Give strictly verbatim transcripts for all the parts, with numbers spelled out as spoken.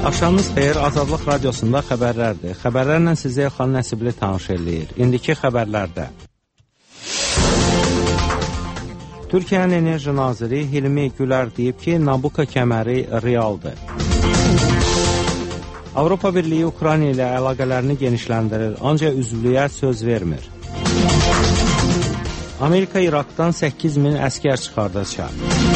Axşamınız xeyir, Azadlıq Radiosunda xəbərlərdir. Xəbərlərlə sizi Elxan Nəsibli tanış eləyir. İndiki xəbərlərdə. Türkiyənin Enerji Naziri Hilmi Gülər deyib ki, Nabucco kəməri realdır. Avropa Birliyi Ukrayna ilə əlaqələrini genişləndirir, ancaq üzvlüyə söz vermir. Amerika İraqdan səkkiz min əskər çıxardacaq.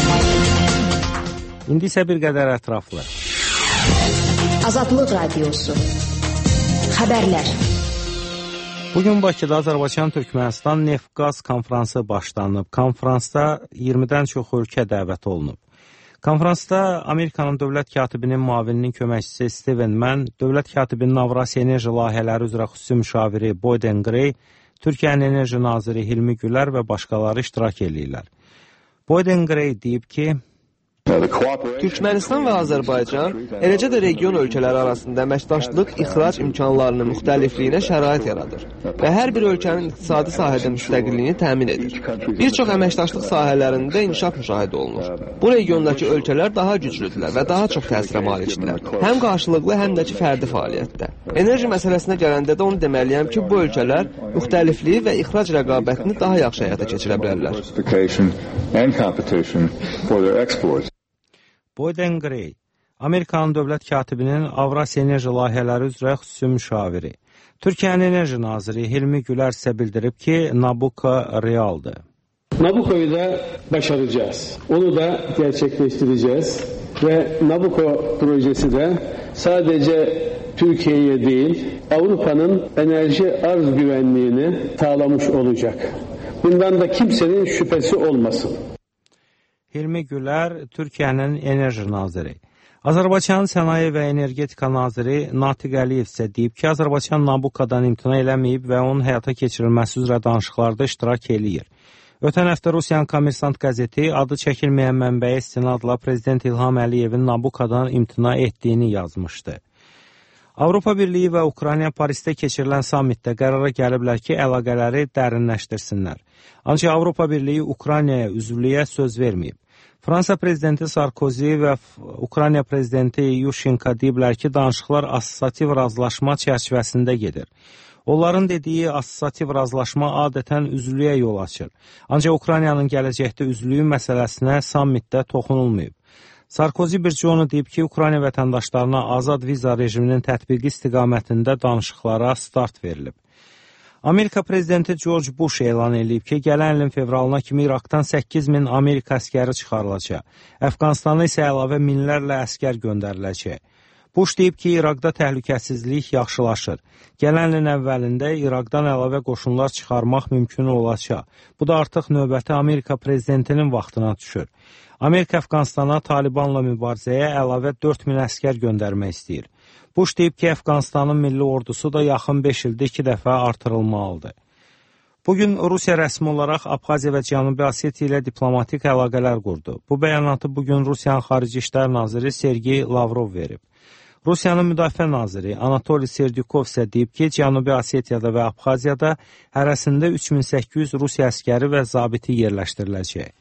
İndi isə bir qədər ətraflı. Azadlıq Radiosu. Xəbərlər. Bugün Bakıda Azərbaycan-Türkmənistan neft-qaz konfransı başlanıb. Konfransda iyirmidən çox ölkə dəvət olunub. Konfransda Amerikanın dövlət katibinin müavininin köməkçisi Steven Mann, dövlət katibinin Avrasiya enerji layihələri üzrə xüsusi müşaviri Boyden Gray, Türkiyənin enerji naziri Hilmi Gülər və başqaları iştirak edirlər. Boyden Gray deyib ki, Türkmənistan və Azərbaycan, eləcə də region ölkələri arasında əməkdaşlıq ixrac imkanlarının müxtəlifliyinə şərait yaradır və hər bir ölkənin iqtisadi sahədə müstəqilliyini təmin edir. Bir çox əməkdaşlıq sahələrində inkişaf müşahidə olunur. Bu regiondakı ölkələr daha güclüdürlər və daha çox təsirə malikdirlər. Həm qarşılıqlı, həm də ki, fərdi fəaliyyətdə. Enerji məsələsinə gələndə də onu deməliyəm ki, bu ölkələr müxtəlifliyi və ixrac rəqabətini daha yaxşı həyata keçirə bilərlər. Boyden Gray, Amerikanın dövlət katibinin Avrasiya enerji layihələri üzrə xüsusi müşaviri. Türkiyənin enerji naziri Hilmi Gülər isə bildirib ki, Nabucco realdır. Nabucco'yu da başaracağız. Onu da gerçekleştireceğiz ve Nabucco projesi de sadece Türkiye'ye değil, Avrupa'nın enerji arz güvenliğini sağlamış olacak. Bundan da kimsenin şüphesi olmasın. Hilmi Gülər, Türkiyənin enerji naziri. Azərbaycanın sənaye və energetika naziri Natiq Əliyev isə deyib ki, Azərbaycan Nabucco'dan imtina eləməyib və onun həyata keçirilməsi üzrə danışıqlarda iştirak eləyir. Ötən həftə Rusiyanın Kommersant qəzeti adı çəkilməyən mənbəyə istinadla Prezident İlham Əliyevin Nabucco'dan imtina etdiyini yazmışdı. Avropa Birliyi və Ukrayna Parisdə keçirilən sammitdə qərara gəliblər ki, əlaqələri dərinləşdirsinlər. Ancaq Avropa Birliyi Ukraynaya üzvlüyə söz verməyib. Fransa prezidenti Sarkozy və Ukrayna prezidenti Yushchenko deyiblər ki, danışıqlar assosiativ razılaşma çərçivəsində gedir. Onların dediyi assosiativ razılaşma adətən üzvlüyə yol açır. Ancaq Ukraynanın gələcəkdə üzvlüyü məsələsinə sammitdə toxunulmayıb. Sarkozy bircə onu deyib ki, Ukrayna vətəndaşlarına azad viza rejiminin tətbiqi istiqamətində danışıqlara start verilib. Amerika prezidenti George Bush elan edib ki, gələn ilin fevralına kimi İraqdan səkkiz min Amerika əskəri çıxarılacaq. Əfqanistana isə əlavə minlərlə əskər göndəriləcək. Bush deyib ki, İraqda təhlükəsizlik yaxşılaşır. Gələn ilin əvvəlində İraqdan əlavə qoşunlar çıxarmaq mümkün olacaq. Bu da artıq növbəti Amerika prezidentinin vaxtına düşür. Amerika Əfqanistana Talibanla mübarizəyə əlavə dörd min əskər göndərmək istəyir. Bush deyib ki, Əfqanistanın milli ordusu da yaxın beş ildə iki dəfə artırılmalıdır. Bugün Rusiya rəsmi olaraq Abxaziya və Cənubi Osetiya ilə diplomatik əlaqələr qurdu. Bu bəyanatı bugün Rusiyanın Xarici İşlər naziri Sergey Lavrov verib. Rusiyanın Müdafiə naziri Anatoliy Serdyukov isə deyib ki, Cənubi Osetiyada və Abxaziyada hərəsində üç min səkkiz yüz Rusiya əskəri və zabiti yerləşdiriləcək.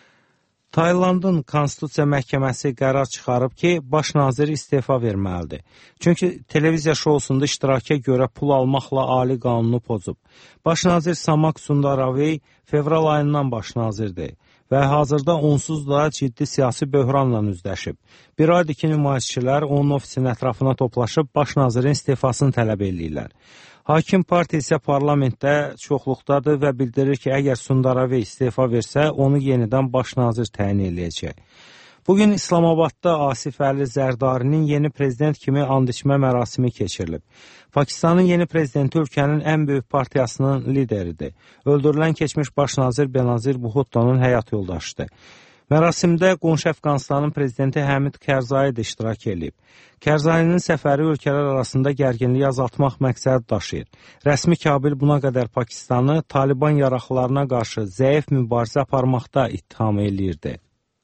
Taylandın Konstitusiya Məhkəməsi qərar çıxarıb ki, baş nazir istefa verməlidir. Çünki televiziya şousunda iştiraka görə pul almaqla ali qanunu pozub. Baş nazir Samak Sundaravey fevral ayından baş nazirdir və hazırda onsuz da ciddi siyasi böhranla üzləşib. Bir aydır ki, nümayişçilər onun ofisinin ətrafına toplaşıb baş nazirin istefasını tələb edirlər. Hakim partiya isə parlamentdə çoxluqdadır və bildirir ki, əgər Sundaravey istefa versə, onu yenidən baş nazir təyin edəcək. Bugün İslamabadda Asif Əli Zərdarinin yeni prezident kimi and içmə mərasimi keçirilib. Pakistanın yeni prezidenti ölkənin ən böyük partiyasının lideridir. Öldürülən keçmiş baş nazir Benazir Bhutto'nun həyat yoldaşıdır. Mərasimdə qonşu Əfqanistanın prezidenti Həmid Kərzai də iştirak edib. Kərzayinin səfəri ölkələr arasında gərginliyi azaltmaq məqsəd daşıyır. Rəsmi Kabil buna qədər Pakistanı Taliban yaraqlarına qarşı zəif mübarizə aparmaqda ittiham eləyirdi.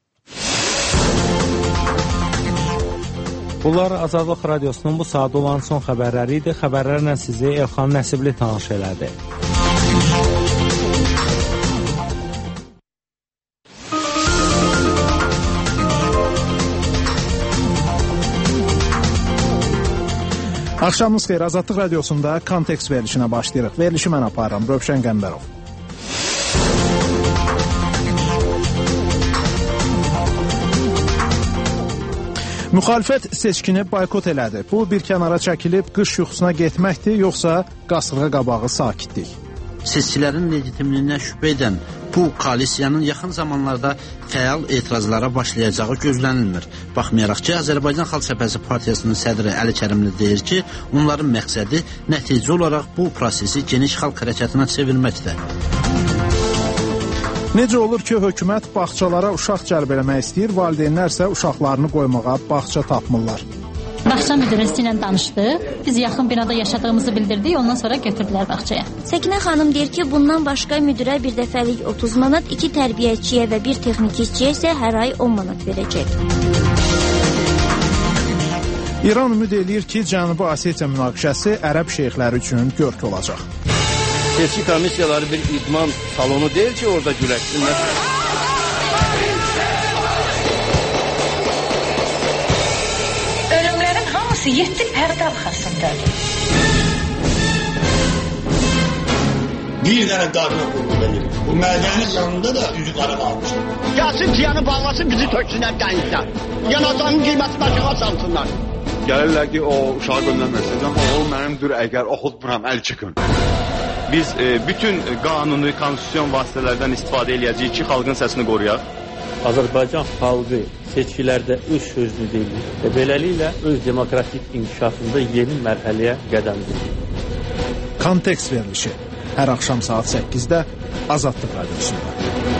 Bunlar Azadlıq Radiosunun bu saat olan son xəbərləri idi. Xəbərlərlə sizi Elxan Nəsibli tanış elədi. Axşamınız xeyir, Azadlıq Radiosunda Kontekst verilişinə başlayırıq. Verilişi mən aparıram, Rövşən Qəmbərov. Müxalifət seçkini boykot elədi. Bu bir kənara çəkilib qış yuxusuna getməkdir, yoxsa qasırğa qabağı sakitlik? Seçkilərin legitimliyinə şübhə edən bu koalisiyanın yaxın zamanlarda fəal etirazlara başlayacağı gözlənilmir. Baxmayaraq ki, Azərbaycan Xalq Cəbhəsi Partiyasının sədri Əli Kərimli deyir ki, onların məqsədi nəticə olaraq bu prosesi geniş xalq hərəkətinə çevirməkdir. Necə olur ki, hökumət bağçalara uşaq cəlb eləmək istəyir, valideynlər isə uşaqlarını qoymağa bağça tapmırlar. Bağça müdürüsü ilə danışdıq. Biz yaxın binada yaşadığımızı bildirdik, ondan sonra götürdülər bağçaya. Səkinə xanım deyir ki, bundan başqa müdirə bir dəfəlik otuz manat, iki tərbiyəçiyə və bir texnikçiyə isə hər ay on manat verəcək. İran ümid eləyir ki, Cənubi Osetiya münaqişəsi ərəb şeyxləri üçün görk olacaq. Seçki komissiyaları bir idman salonu deyil ki, orada güləşsinlər. Ölümlərin hamısı yeddi pərdə arxasındadır. Bir dənə darına qurdu benim. Bu mədənin yanında da üzü qara qalmışdı. Gəlsin tiyanı bağlasın, bizi töksünlər dənizdən. Yanacağın qiymətini aşağı salsınlar. Gəlirlər ki, o uşağı göndərməsin. Amma o mənimdir, əgər oxutmuram, əl çıxın. Biz e, bütün qanuni, konstitusyon vasitələrdən istifadə eləyəcəyik ki, xalqın səsini qoruyaq. Azərbaycan xalqı seçkilərdə öz sözünü deyir və beləliklə öz demokratik inkişafında yeni mərhələyə qədəm qoyur. Kontekst verilişi hər axşam saat səkkizdə Azadlıq Radiosunda.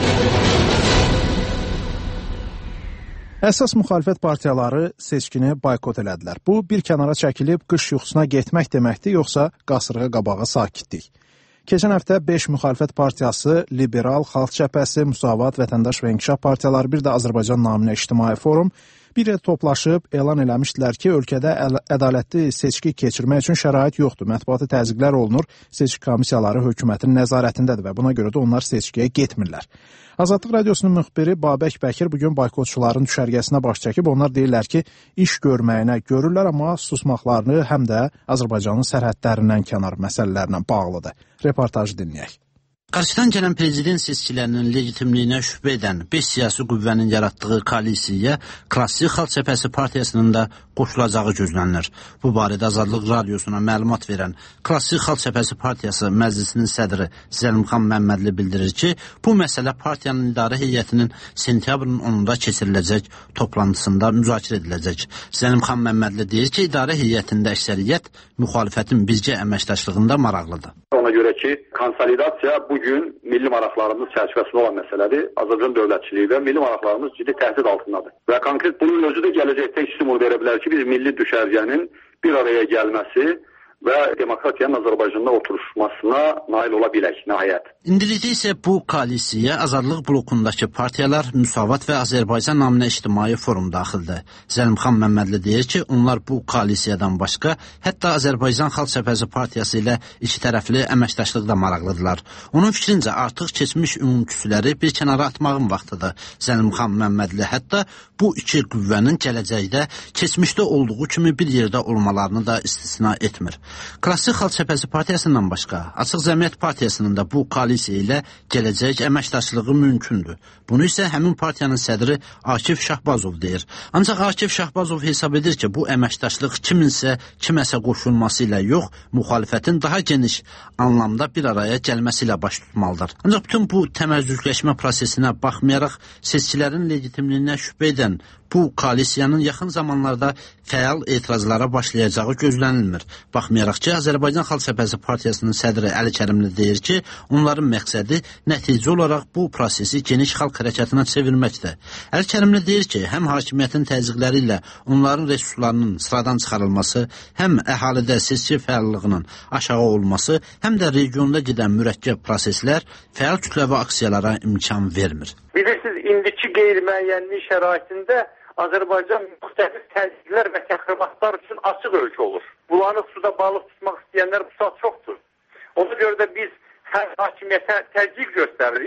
Əsas müxalifət partiyaları seçkini boykot elədilər. Bu, bir kənara çəkilib qış yuxusuna getmək deməkdir, yoxsa qasırğa qabağı sakitlik? Keçən həftə beş müxalifət partiyası, Liberal, Xalq Cəbhəsi, Müsavat, Vətəndaş və İnkişaf partiyaları, bir də Azərbaycan naminə İctimai Forum bir yerdə toplaşıb elan eləmişdilər ki, ölkədə ədalətli seçki keçirmək üçün şərait yoxdur. Mətbuatı təzyiqlər olunur, seçki komissiyaları hökumətin nəzarətindədir və buna görə də onlar seçkiyə getmirlər. Azadlıq Radiosunun müxbiri Babək Bəkir bugün boykotçuların düşərgəsinə baş çəkib. Onlar deyirlər ki, iş görməyinə görürlər, amma susmaqlarını həm də Azərbaycanın sərhədlərindən kənar məsələlərlə bağlıdır. Reportajı dinləyək. Qarşıdan gələn prezident seçkilərinin legitimliyinə şübhə edən beş siyasi qüvvənin yaratdığı koalisiyaya Klassik Xalq Cəbhəsi Partiyasının da qoşulacağı gözlənilir. Bu barədə Azadlıq Radiosuna məlumat verən Klassik Xalq Cəbhəsi Partiyası məclisinin sədri Zəlimxan Məmmədli bildirir ki, bu məsələ partiyanın idarə heyətinin sentyabrın onunda keçiriləcək toplantısında müzakirə ediləcək. Zəlimxan Məmmədli deyir ki, idarə heyətində əksəriyyət müxalifətin birgə əməkdaşlığında maraqlıdır. Ona görə ki, konsolidasiya bugün milli maraqlarımız çərçivəsində olan məsələdir. Azərbaycan dövlətçiliyi və milli maraqlarımız ciddi təhdid altındadır. Və konkret bunun özü də gələcəkdə stimul verə bilər ki, biz milli düşərgənin bir araya gəlməsi və demokratiyanın Azərbaycanda oturuşmasına nail ola bilək, nəhayət. İndilikdə isə bu koalisiya Azadlıq blokundakı partiyalar, Müsavat və Azərbaycan naminə İctimai Forum daxildir. Zəlimxan Məmmədli deyir ki, onlar bu koalisiyadan başqa, hətta Azərbaycan Xalq Cəbhəsi Partiyası ilə iki tərəfli əməkdaşlıqda maraqlıdırlar. Onun fikrincə artıq keçmiş ümumküsüləri bir kənara atmağın vaxtıdır. Zəlimxan Məmmədli hətta bu iki qüvvənin gələcəkdə keçmişdə olduğu kimi bir yerdə olmalarını da istisna etmir. Klassik Xalq Cəbhəsi Partiyasından başqa, Açıq Cəmiyyət Partiyasının da bu koalisiya ilə gələcək əməkdaşlığı mümkündür. Bunu isə həmin partiyanın sədri Akif Şahbazov deyir. Ancaq Akif Şahbazov hesab edir ki, bu əməkdaşlıq kiminsə kiməsə qoşulması ilə yox, müxalifətin daha geniş anlamda bir araya gəlməsi ilə baş tutmalıdır. Ancaq bütün bu təməzzüzləşmə prosesinə baxmayaraq, seçkilərin legitimliyinə şübhə edən bu koalisiyanın yaxın zamanlarda fəal etirazlara başlayacağı gözlənilmir. Baxmayaraq ki, Azərbaycan Xalq Cəbhəsi Partiyasının sədri Əli Kərimli deyir ki, onların məqsədi nəticə olaraq bu prosesi geniş xalq hərəkətinə çevirməkdir. Əli Kərimli deyir ki, həm hakimiyyətin təzyiqləri ilə onların resurslarının sıradan çıxarılması, həm əhalidə seçki fəallığının aşağı olması, həm də regionda gedən mürəkkəb proseslər fəal kütləvi aksiyalara imkan vermir. Bilirsiniz, indiki qeyri-müəyyənlik şəraitində Azərbaycan müxtəlif təzyiqlər və təxribatlar üçün açıq ölkə olur. Bulanıq suda balıq tutmaq istəyənlər bu saat çoxdur. Ona görə də biz hər hakimiyyətə təzyiq göstəririk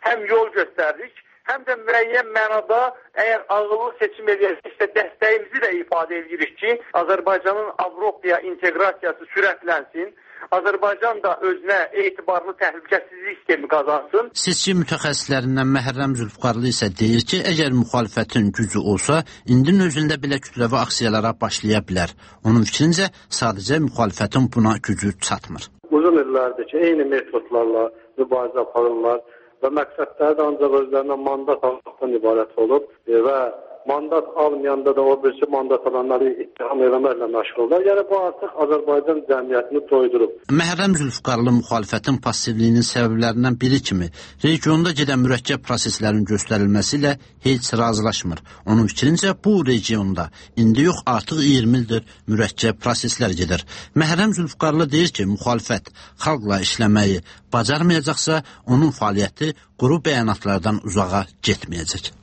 həm yol göstərdik, həm də müəyyən mənada əgər ağıllı seçim edilirsə dəstəyimizi də ifadə edirik ki, Azərbaycanın Avropaya inteqrasiyası sürətlənsin. Azərbaycan da özünə etibarlı təhlükəsizlik sistemi qazansın. Seçki mütəxəssislərindən Məhrəm Zülfqarlı isə deyir ki, əgər müxalifətin gücü olsa, indinin özündə belə kütləvi aksiyalara başlaya bilər. Onun fikrincə, sadəcə müxalifətin buna gücü çatmır. Uzun illərdir ki, eyni metodlarla mübarizə aparırlar və məqsədləri də ancaq özlərinə mandat almaqdan ibarət olub və mandat almayanda da o birisi mandat alanları ittiham eləməklə məşğullar. Yəni bu artıq Azərbaycan cəmiyyətini doydurub. Məhrəm Zülfqarlı müxalifətin passivliyinin səbəblərindən biri kimi regionda gedən mürəkkəb proseslərin göstərilməsi ilə heç razılaşmır. Onun fikrincə bu regionda indi yox artıq iyirmi ildir mürəkkəb proseslər gedir. Məhrəm Zülfqarlı deyir ki, müxalifət xalqla işləməyi bacarmayacaqsa onun fəaliyyəti quru bəyanatlardan uzağa getməyəcək.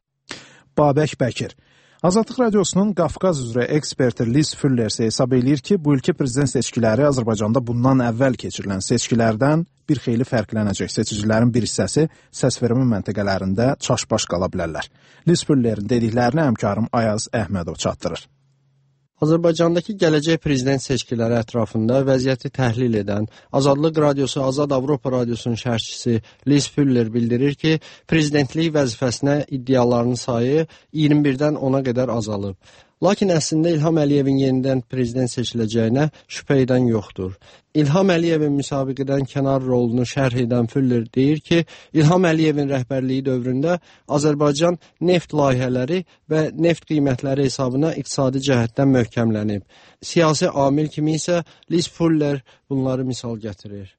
Babək Bəkir. Azadlıq Radiosunun Qafqaz üzrə eksperti Liz Fuller hesab eləyir ki, bu ilki prezident seçkiləri Azərbaycanda bundan əvvəl keçirilən seçkilərdən bir xeyli fərqlənəcək. Seçicilərin bir hissəsi səsvermə məntəqələrində çaşbaş qala bilərlər. Liz Fullerin dediklərini həmkarım Ayaz Əhmədov çatdırır. Azərbaycandakı gələcək prezident seçkiləri ətrafında vəziyyəti təhlil edən Azadlıq Radiosu Azad Avropa Radiosunun şərhçisi Liz Fuller bildirir ki, prezidentlik vəzifəsinə iddialarının sayı iyirmi birdən ona qədər azalıb. Lakin əslində İlham Əliyevin yenidən prezident seçiləcəyinə şübhə edən yoxdur. İlham Əliyevin müsabiqədən kənar rolunu şərh edən Fuller deyir ki, İlham Əliyevin rəhbərliyi dövründə Azərbaycan neft layihələri və neft qiymətləri hesabına iqtisadi cəhətdən möhkəmlənib. Siyasi amil kimi isə Liz Fuller bunları misal gətirir.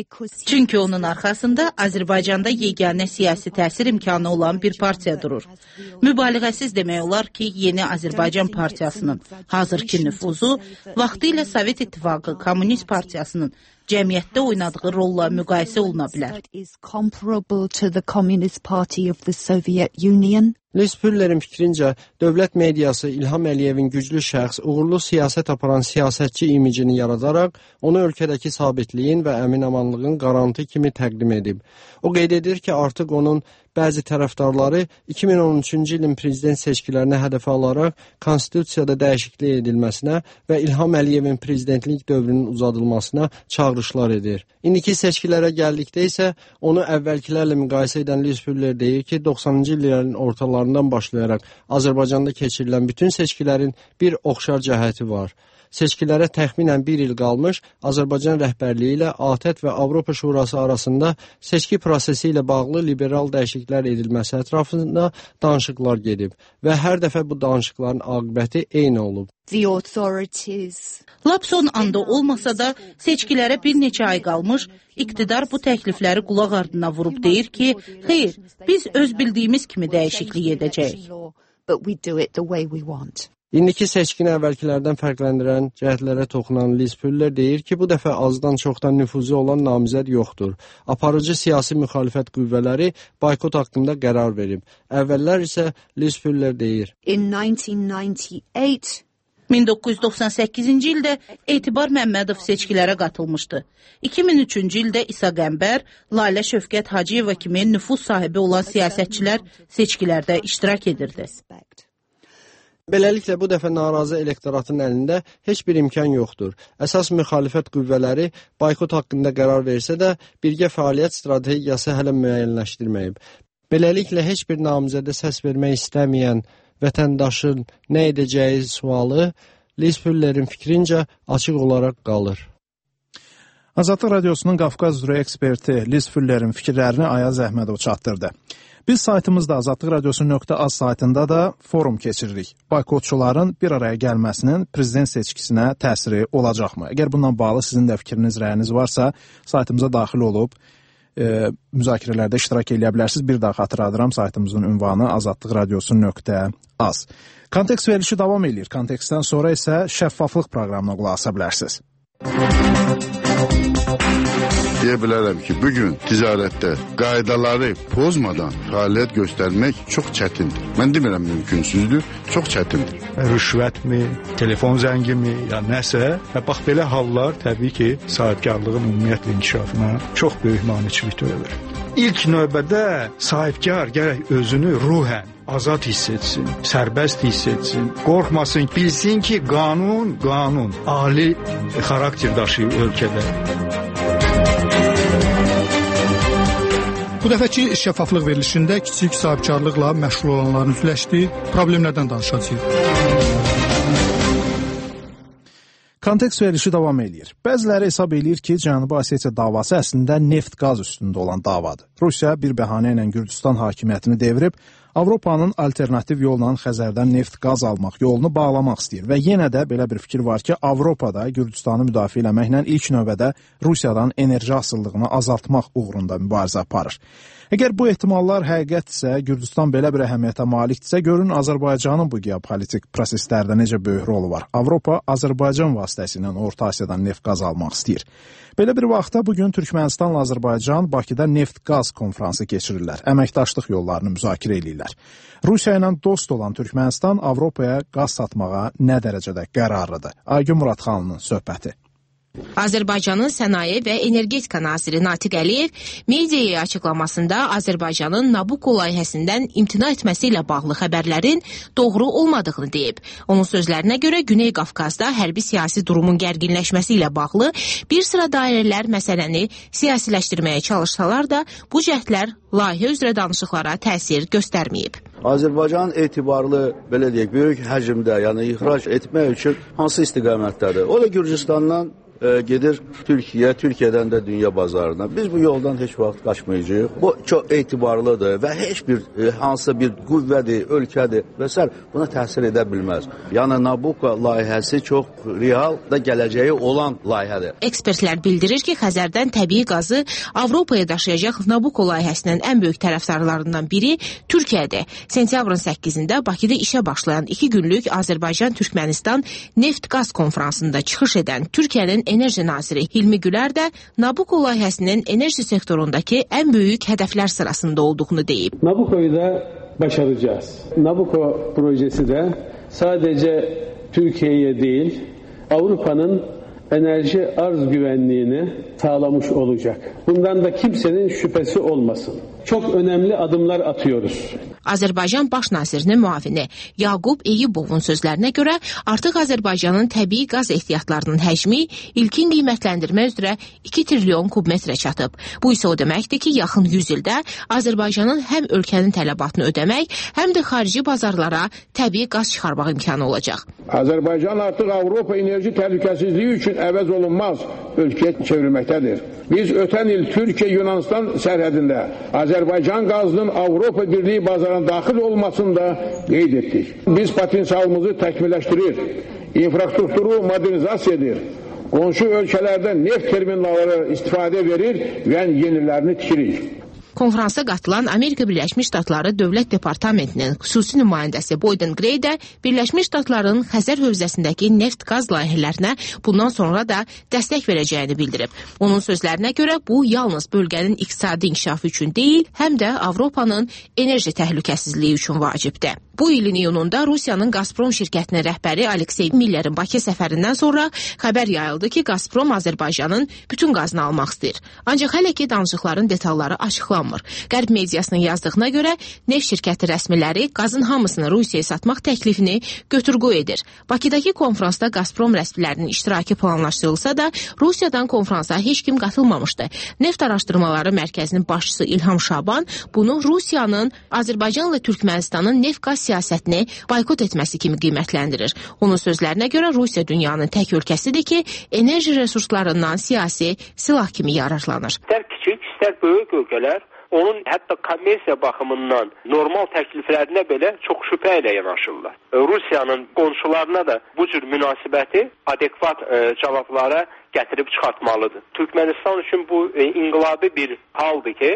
Çünki onun arxasında Azərbaycanda yeganə siyasi təsir imkanı olan bir partiya durur. Mübaliğəsiz demək olar ki, Yeni Azərbaycan Partiyasının hazırki nüfuzu vaxtilə Sovet İttifaqı Kommunist Partiyasının cəmiyyətdə oynadığı rolla müqayisə oluna bilər. Liz Fullerin fikrincə, dövlət mediası İlham Əliyevin güclü şəxs, uğurlu siyasət aparan siyasətçi imicini yaradaraq, onu ölkədəki sabitliyin və əmin-amanlığın qarantı kimi təqdim edib. O qeyd edir ki, artıq onun bəzi tərəfdarları iki min on üçüncü ilin prezident seçkilərinə hədəfə alaraq konstitusiyada dəyişiklik edilməsinə və İlham Əliyevin prezidentlik dövrünün uzadılmasına çağırışlar edir. İndiki seçkilərə gəldikdə isə onu əvvəlkilərlə müqayisə edən Liz Fuller deyir ki, doxsanıncı illərin ortalarından başlayaraq Azərbaycanda keçirilən bütün seçkilərin bir oxşar cəhəti var. Seçkilərə təxminən bir il qalmış, Azərbaycan rəhbərliyi ilə A T E T və Avropa Şurası arasında seçki prosesi ilə bağlı liberal dəyişikliklər edilməsi ətrafında danışıqlar gedib və hər dəfə bu danışıqların aqibəti eyni olub. Lap son anda olmasa da seçkilərə bir neçə ay qalmış, iqtidar bu təklifləri qulaq ardına vurub deyir ki, xeyr, biz öz bildiyimiz kimi dəyişiklik edəcəyik. İndiki seçkini əvvəlkilərdən fərqləndirən cəhətlərə toxunan Liz Fuller deyir ki, bu dəfə azdan çoxdan nüfuzu olan namizəd yoxdur. Aparıcı siyasi müxalifət qüvvələri boykot haqqında qərar verib. Əvvəllər isə Liz Fuller deyir. min doqquz yüz doxsan səkkizinci ildə Etibar Məmmədov seçkilərə qatılmışdı. iki min üçüncü ildə İsa Qəmbər, Lalə Şövkət Hacıyeva kimi nüfuz sahibi olan siyasətçilər seçkilərdə iştirak edirdi. Beləliklə, bu dəfə narazı elektoratın əlində heç bir imkan yoxdur. Əsas müxalifət qüvvələri boykot haqqında qərar versə də, birgə fəaliyyət strategiyası hələ müəyyənləşdirməyib. Beləliklə, heç bir namizədə səs vermək istəməyən vətəndaşın nə edəcəyi sualı Liz Fullerin fikrincə açıq olaraq qalır. Azadlıq Radiosunun Qafqaz üzrə eksperti Liz Fullerin fikirlərini Ayaz Əhmədov çatdırdı. Biz saytımızda azadlıq radiosu nöqtə az saytında da forum keçiririk. Boykotçuların bir araya gəlməsinin prezident seçkisinə təsiri olacaqmı? Əgər bundan bağlı sizin də fikriniz, rəyiniz varsa, saytımıza daxil olub e, müzakirələrdə iştirak edə bilərsiniz. Bir daha xatırladıram, saytımızın ünvanı azadlıq radiosu nöqtə az. Kontekst verilişi davam edir. Kontekstdən sonra isə şəffaflıq proqramına qulaq asa bilərsiniz. Deyə bilərəm ki, bugün ticarətdə qaydaları pozmadan fəaliyyət göstərmək çox çətindir. Mən demirəm mümkünsüzdür, çox çətindir. Rüşvətmi, telefon zəngimi, ya nəsə, və bax belə hallar təbii ki, sahibkarlığın ümumiyyətlə inkişafına çox böyük maneçilik törədir. İlk növbədə sahibkar gərək özünü ruhən azad hiss etsin, sərbəst hiss etsin, qorxmasın, bilsin ki, qanun, qanun, ali xarakter daşıyır ölkədə. Bu dəfəki şəffaflıq verilişində kiçik sahibkarlıqla məşğul olanların üzləşdiyi problemlərdən danışacağıq. Kontekst verilişi davam edir. Bəziləri hesab edir ki, Cənubi Osetiya davası əslində neft-qaz üstündə olan davadır. Rusiya bir bəhanə ilə Gürcüstan hakimiyyətini devirib, Avropanın alternativ yolla Xəzərdən neft-qaz almaq yolunu bağlamaq istəyir və yenə də belə bir fikir var ki, Avropada Gürcüstanı müdafiə eləməklə ilk növbədə Rusiyadan enerji asıllığını azaltmaq uğrunda mübarizə aparır. Əgər bu ehtimallar həqiqətdirsə, Gürcüstan belə bir əhəmiyyətə malikdirsə, görün Azərbaycanın bu geopolitik proseslərdə necə böyük rolu var. Avropa Azərbaycan vasitəsilə Orta Asiyadan neft-qaz almaq istəyir. Belə bir vaxtda bugün Türkmənistanla Azərbaycan Bakıda neft-qaz konfransı keçirirlər. Əməkdaşlıq yollarını müzakirə edirlər. Rusiya ilə dost olan Türkmənistan Avropaya qaz satmağa nə dərəcədə qərarlıdır? Aygün Muradxanlının söhbəti. Azərbaycanın Sənaye və Energetika naziri Natiq Əliyev mediaya açıqlamasında Azərbaycanın Nabucco layihəsindən imtina etməsi ilə bağlı xəbərlərin doğru olmadığını deyib. Onun sözlərinə görə Güney Qafqazda hərbi siyasi durumun gərginləşməsi ilə bağlı bir sıra dairələr məsələni siyasiləşdirməyə çalışsalar da, bu cəhdlər layihə üzrə danışıqlara təsir göstərməyib. Azərbaycan etibarlı, belə deyək, böyük həcmdə, yəni ixrac etmək üçün hansı istiqamətdədir? O da Gürcüstandan e, gedir Türkiyə, Türkiyədən də dünya bazarına. Biz bu yoldan heç vaxt qaçmayacağıq. Bu çox etibarlıdır və heç bir e, hansısa bir qüvvədir, ölkədir və s. buna təsir edə bilməz. Yəni Nabucco layihəsi çox real da gələcəyi olan layihədir. Ekspertlər bildirir ki, Xəzərdən təbii qazı Avropaya daşıyacaq Nabucco layihəsinin ən böyük tərəfdarlarından biri Türkiyədir. Sentyabrın səkkizində Bakıda işə başlayan iki günlük Azərbaycan-Türkmənistan neft-qaz konfransında çıxış edən Türkiyənin enerji naziri Hilmi Gülər də Nabucco layihəsinin enerji sektorundakı ən böyük hədəflər sırasında olduğunu deyib. Nabucco'yu da başaracağız. Nabucco projesi de sadece Türkiye'ye değil, Avrupa'nın enerji arz güvenliğini sağlamış olacak. Bundan da kimsenin şüphesi olmasın. Çok önemli adımlar atıyoruz. Azərbaycan Baş nazirinin müavini Yaqub Eyübovun sözlərinə görə artıq Azərbaycanın təbii qaz ehtiyatlarının həcmi ilkin qiymətləndirmə üzrə iki trilyon kubmetrə çatıb. Bu isə o deməkdir ki, yaxın yüz ildə Azərbaycanın həm ölkənin tələbatını ödəmək, həm də xarici bazarlara təbii qaz çıxarmaq imkanı olacaq. Azərbaycan artıq Avropa enerji təhlükəsizliyi üçün əvəz olunmaz ölkəyə çevrilməkdədir. Biz ötən il Türkiyə-Yunanistan sərhədində Azərbaycan qazının Avropa Birliyi bazarına daxil olmasını da qeyd etdik. Biz potensialımızı təkmilləşdirir, infrastrukturu modernizasiya edir, qonşu ölkələrdə neft terminalları istifadə verir və yenilərini tikirik. Konfransa qatılan Amerika Birləşmiş Ştatları Dövlət Departamentinin xüsusi nümayəndəsi Boyden Gray də Birləşmiş Ştatların Xəzər hövzəsindəki neft-qaz layihələrinə bundan sonra da dəstək verəcəyini bildirib. Onun sözlərinə görə bu yalnız bölgənin iqtisadi inkişafı üçün deyil, həm də Avropanın enerji təhlükəsizliyi üçün vacibdir. Bu ilin iyununda Rusiyanın Gazprom şirkətinin rəhbəri Aleksey Miller'in Bakı səfərindən sonra xəbər yayıldı ki, Gazprom Azərbaycanın bütün qazını almaq istəyir. Ancaq hələ ki danışıqların detalları açıqlanmır. Qərb mediasının yazdığına görə neft şirkəti rəsmiləri qazın hamısını Rusiyaya satmaq təklifini götür-qoy edir. Bakıdakı konfransda Gazprom rəsmilərinin iştirakı planlaşdırılsa da, Rusiyadan konfransa heç kim qatılmamışdı. Neft Araşdırmaları Mərkəzinin başçısı İlham Şaban bunu Rusiyanın Azərbaycanla Türkmənistanın neft-qaz siyasətini boykot etməsi kimi qiymətləndirir. Onun sözlərinə görə Rusiya dünyanın tək ölkəsidir ki, enerji resurslarından siyasi silah kimi yararlanır. İstər kiçik, istər böyük ölkələr onun hətta kommersiya baxımından normal təkliflərinə belə çox şübhə ilə yanaşırlar. Rusiyanın qonşularına da bu cür münasibəti adekvat e, cavablara gətirib çıxartmalıdır. Türkmənistan üçün bu e, inqilabi bir haldır ki,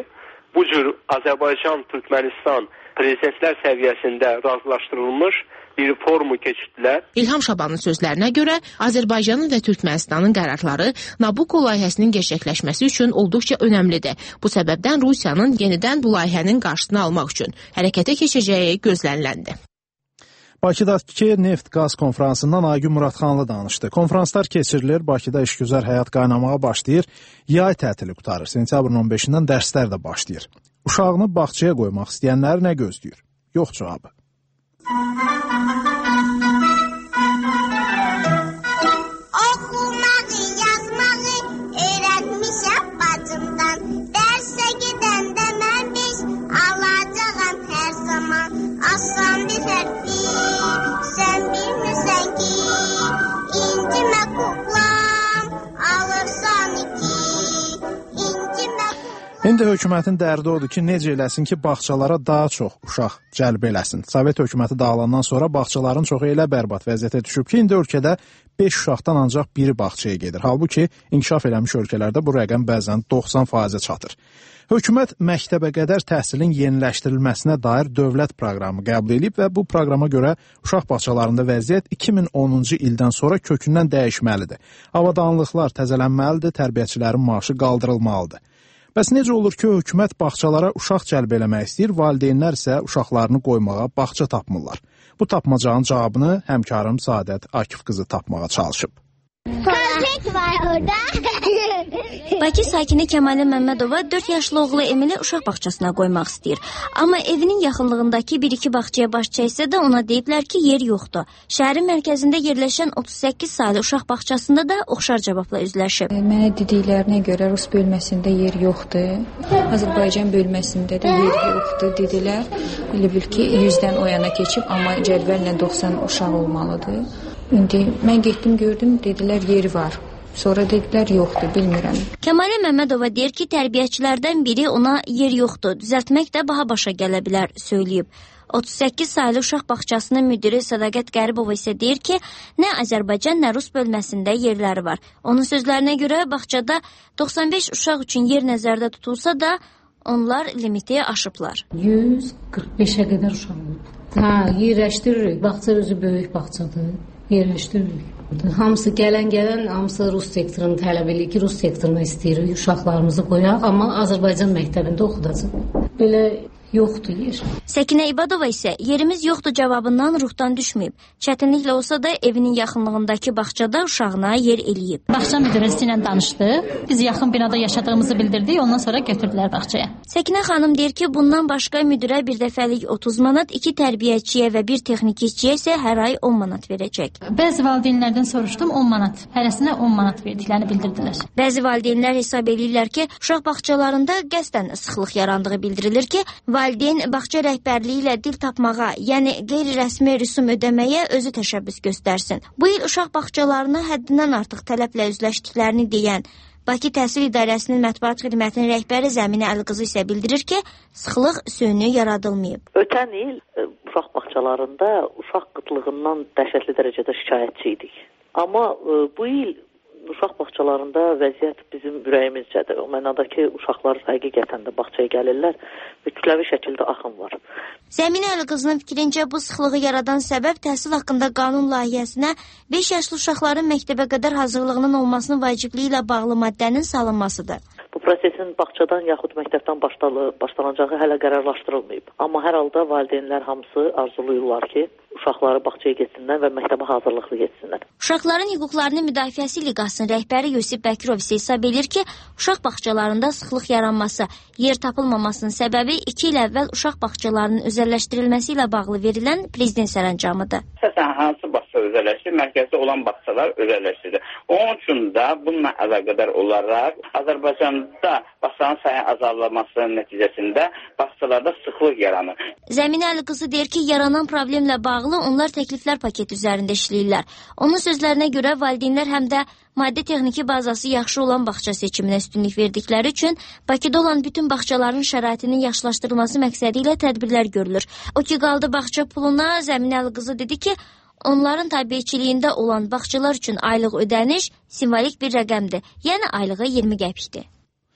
bu cür Azərbaycan-Türkmənistan prezidentlər səviyyəsində razılaşdırılmış bir forumu keçirdilər. İlham Şabanın sözlərinə görə Azərbaycanın və Türkmənistanın qərarları Nabucco layihəsinin gerçəkləşməsi üçün olduqca önəmlidir. Bu səbəbdən Rusiyanın yenidən bu layihənin qarşısını almaq üçün hərəkətə keçəcəyi gözləniləndi. Bakıdakı neft-qaz konfransından Aygün Muradxanlı danışdı. Konfranslar keçirilir, Bakıda işgüzar həyat qaynamağa başlayır, yay tətili qutarır, sentyabrın on beşindən dərslər də başlayır. Uşağını bağçaya qoymaq istəyənləri nə gözləyir? Yox cavabı. Oxumağı, yazmağı öyrətmişəm bacımdan. Dərsə gedəndə mən beş alacağam hər zaman. Asan bir fərqi, sən bilmirsən ki, incimə kuklam, alırsan iki, incimə kuklam. İndi hökumətin dərdi odur ki, necə eləsin ki, bağçalara daha çox uşaq cəlb eləsin. Sovet hökuməti dağılandan sonra bağçaların çoxu elə bərbad vəziyyətə düşüb ki, indi ölkədə beş uşaqdan ancaq biri bağçaya gedir. Halbuki inkişaf eləmiş ölkələrdə bu rəqəm bəzən doxsan faizə çatır. Hökumət məktəbə qədər təhsilin yeniləşdirilməsinə dair dövlət proqramı qəbul edib və bu proqrama görə uşaq bağçalarında vəziyyət iki min onuncu ildən sonra kökündən dəyişməlidir. Avadanlıqlar təzələnməlidir, tərbiyəçilərin maaşı qaldırılmalıdır. Bəs necə olur ki, hökumət bağçalara uşaq cəlb eləmək istəyir, valideynlər isə uşaqlarını qoymağa bağça tapmırlar. Bu tapmacağın cavabını həmkarım Saadət Akif qızı tapmağa çalışıb. Köpək var orada. Bakı sakini Kəmalə Məmmədova dörd yaşlı oğlu Emili uşaq bağçasına qoymaq istəyir. Amma evinin yaxınlığındakı bir-iki bağçaya baş çəksə də ona deyiblər ki, yer yoxdur. Şəhərin mərkəzində yerləşən otuz səkkiz saylı uşaq bağçasında da oxşar cavabla üzləşib. Mənə dediklərinə görə Rus bölməsində yer yoxdur. Azərbaycan bölməsində də yer yoxdur dedilər. Elə bil ki, yüzdən o yana keçib, amma cədvəllə doxsan uşaq olmalıdır. İndi mən getdim, gördüm, dedilər yeri var. Sonra dedilər yoxdur, bilmirəm. Kəmalə Məmmədova deyir ki, tərbiyəçilərdən biri ona yer yoxdur, düzəltmək də baha başa gələ bilər, söyləyib. otuz səkkiz saylı uşaq bağçasının müdiri Sədaqət Qəribova isə deyir ki, nə Azərbaycan, nə Rus bölməsində yerləri var. Onun sözlərinə görə bağçada doxsan beş uşaq üçün yer nəzərdə tutulsa da, onlar limiti aşıblar. yüz qırx beşə qədər uşaq olub. Hə, yerləşdiririk. Bağça özü böyük bağçadır. Yerləşdiririk. Hamısı gələn-gələn, hamısı Rus sektorunu tələb edir ki, Rus sektoruna istəyirik uşaqlarımızı qoyaq, amma Azərbaycan məktəbində oxudacaq. Belə yoxdur yer. Səkinə İbadova isə yerimiz yoxdur cavabından ruhdan düşməyib. Çətinliklə olsa da evinin yaxınlığındakı bağçada uşağına yer eləyib. Bağça müdürüsü ilə danışdıq. Biz yaxın binada yaşadığımızı bildirdik, ondan sonra götürdülər bağçaya. Səkinə xanım deyir ki, bundan başqa müdirə bir dəfəlik otuz manat, iki tərbiyəçiyə və bir texnikçiyə isə hər ay on manat verəcək. Bəzi valideynlərdən soruşdum, on manat. Hərəsinə on manat verdiklərini bildirdilər. Bəzi valideynlər hesab edirlər ki, uşaq bağçalarında qəsdən sıxlıq yarandığı bildirilir ki, valideyn bağça rəhbərliyi ilə dil tapmağa, yəni qeyri-rəsmi rüsum ödəməyə özü təşəbbüs göstərsin. Bu il uşaq bağçalarına həddindən artıq tələblə üzləşdiklərini deyən Bakı Təhsil İdarəsinin mətbuat xidmətinin rəhbəri Zəminə Əliqızı isə bildirir ki, sıxlıq süni yaradılmayıb. Ötən il uşaq bağçalarında uşaq qıtlığından dəhşətli dərəcədə şikayətçi idik. Amma bu il uşaq bağçalarında vəziyyət bizim ürəyimizcədir. O mənada ki, uşaqlar həqiqətən də bağçaya gəlirlər və kütləvi şəkildə axın var. Zəminə Əliqızının fikrincə bu sıxlığı yaradan səbəb təhsil haqqında qanun layihəsinə beş yaşlı uşaqların məktəbə qədər hazırlığının olmasının vacibliyi ilə bağlı maddənin salınmasıdır. Bu prosesin bağçadan yaxud məktəbdən başlanacağı hələ qərarlaşdırılmayıb. Amma hər halda valideynlər hamısı arzuluyurlar ki, uşaqları bağçaya getsinlər və məktəbə hazırlıqlı getsinlər. Uşaqların hüquqlarını müdafiəsi liqasının rəhbəri Yusif Bəkirov isə hesab edir ki, uşaq bağçalarında sıxlıq yaranması, yer tapılmamasının səbəbi iki il əvvəl uşaq bağçalarının özəlləşdirilməsi ilə bağlı verilən prezident sərəncamıdır. Səsən hansı bağça özəlləşdir? Mərkəzdə olan bağçalar özəlləşdir. Onun üçün də bununla əlaqədar olaraq Azərbaycanda bağçaların sayı azalmasının nəticəsində bağçalarda sıxlıq yaranır. Zəminə Əliqızı deyir ki, yaranan problemlə bağlı onlar təkliflər paketi üzərində işləyirlər. Onun sözlərinə görə valideynlər həm də maddi texniki bazası yaxşı olan bağça seçiminə üstünlük verdikləri üçün Bakıda olan bütün bağçaların şəraitinin yaxşılaşdırılması məqsədi ilə tədbirlər görülür. O ki, qaldı bağça puluna, Zəminə Əliqızı dedi ki, onların təbiəçiliyində olan bağçalar üçün aylıq ödəniş simvolik bir rəqəmdir, yəni aylığı iyirmi qəpikdir.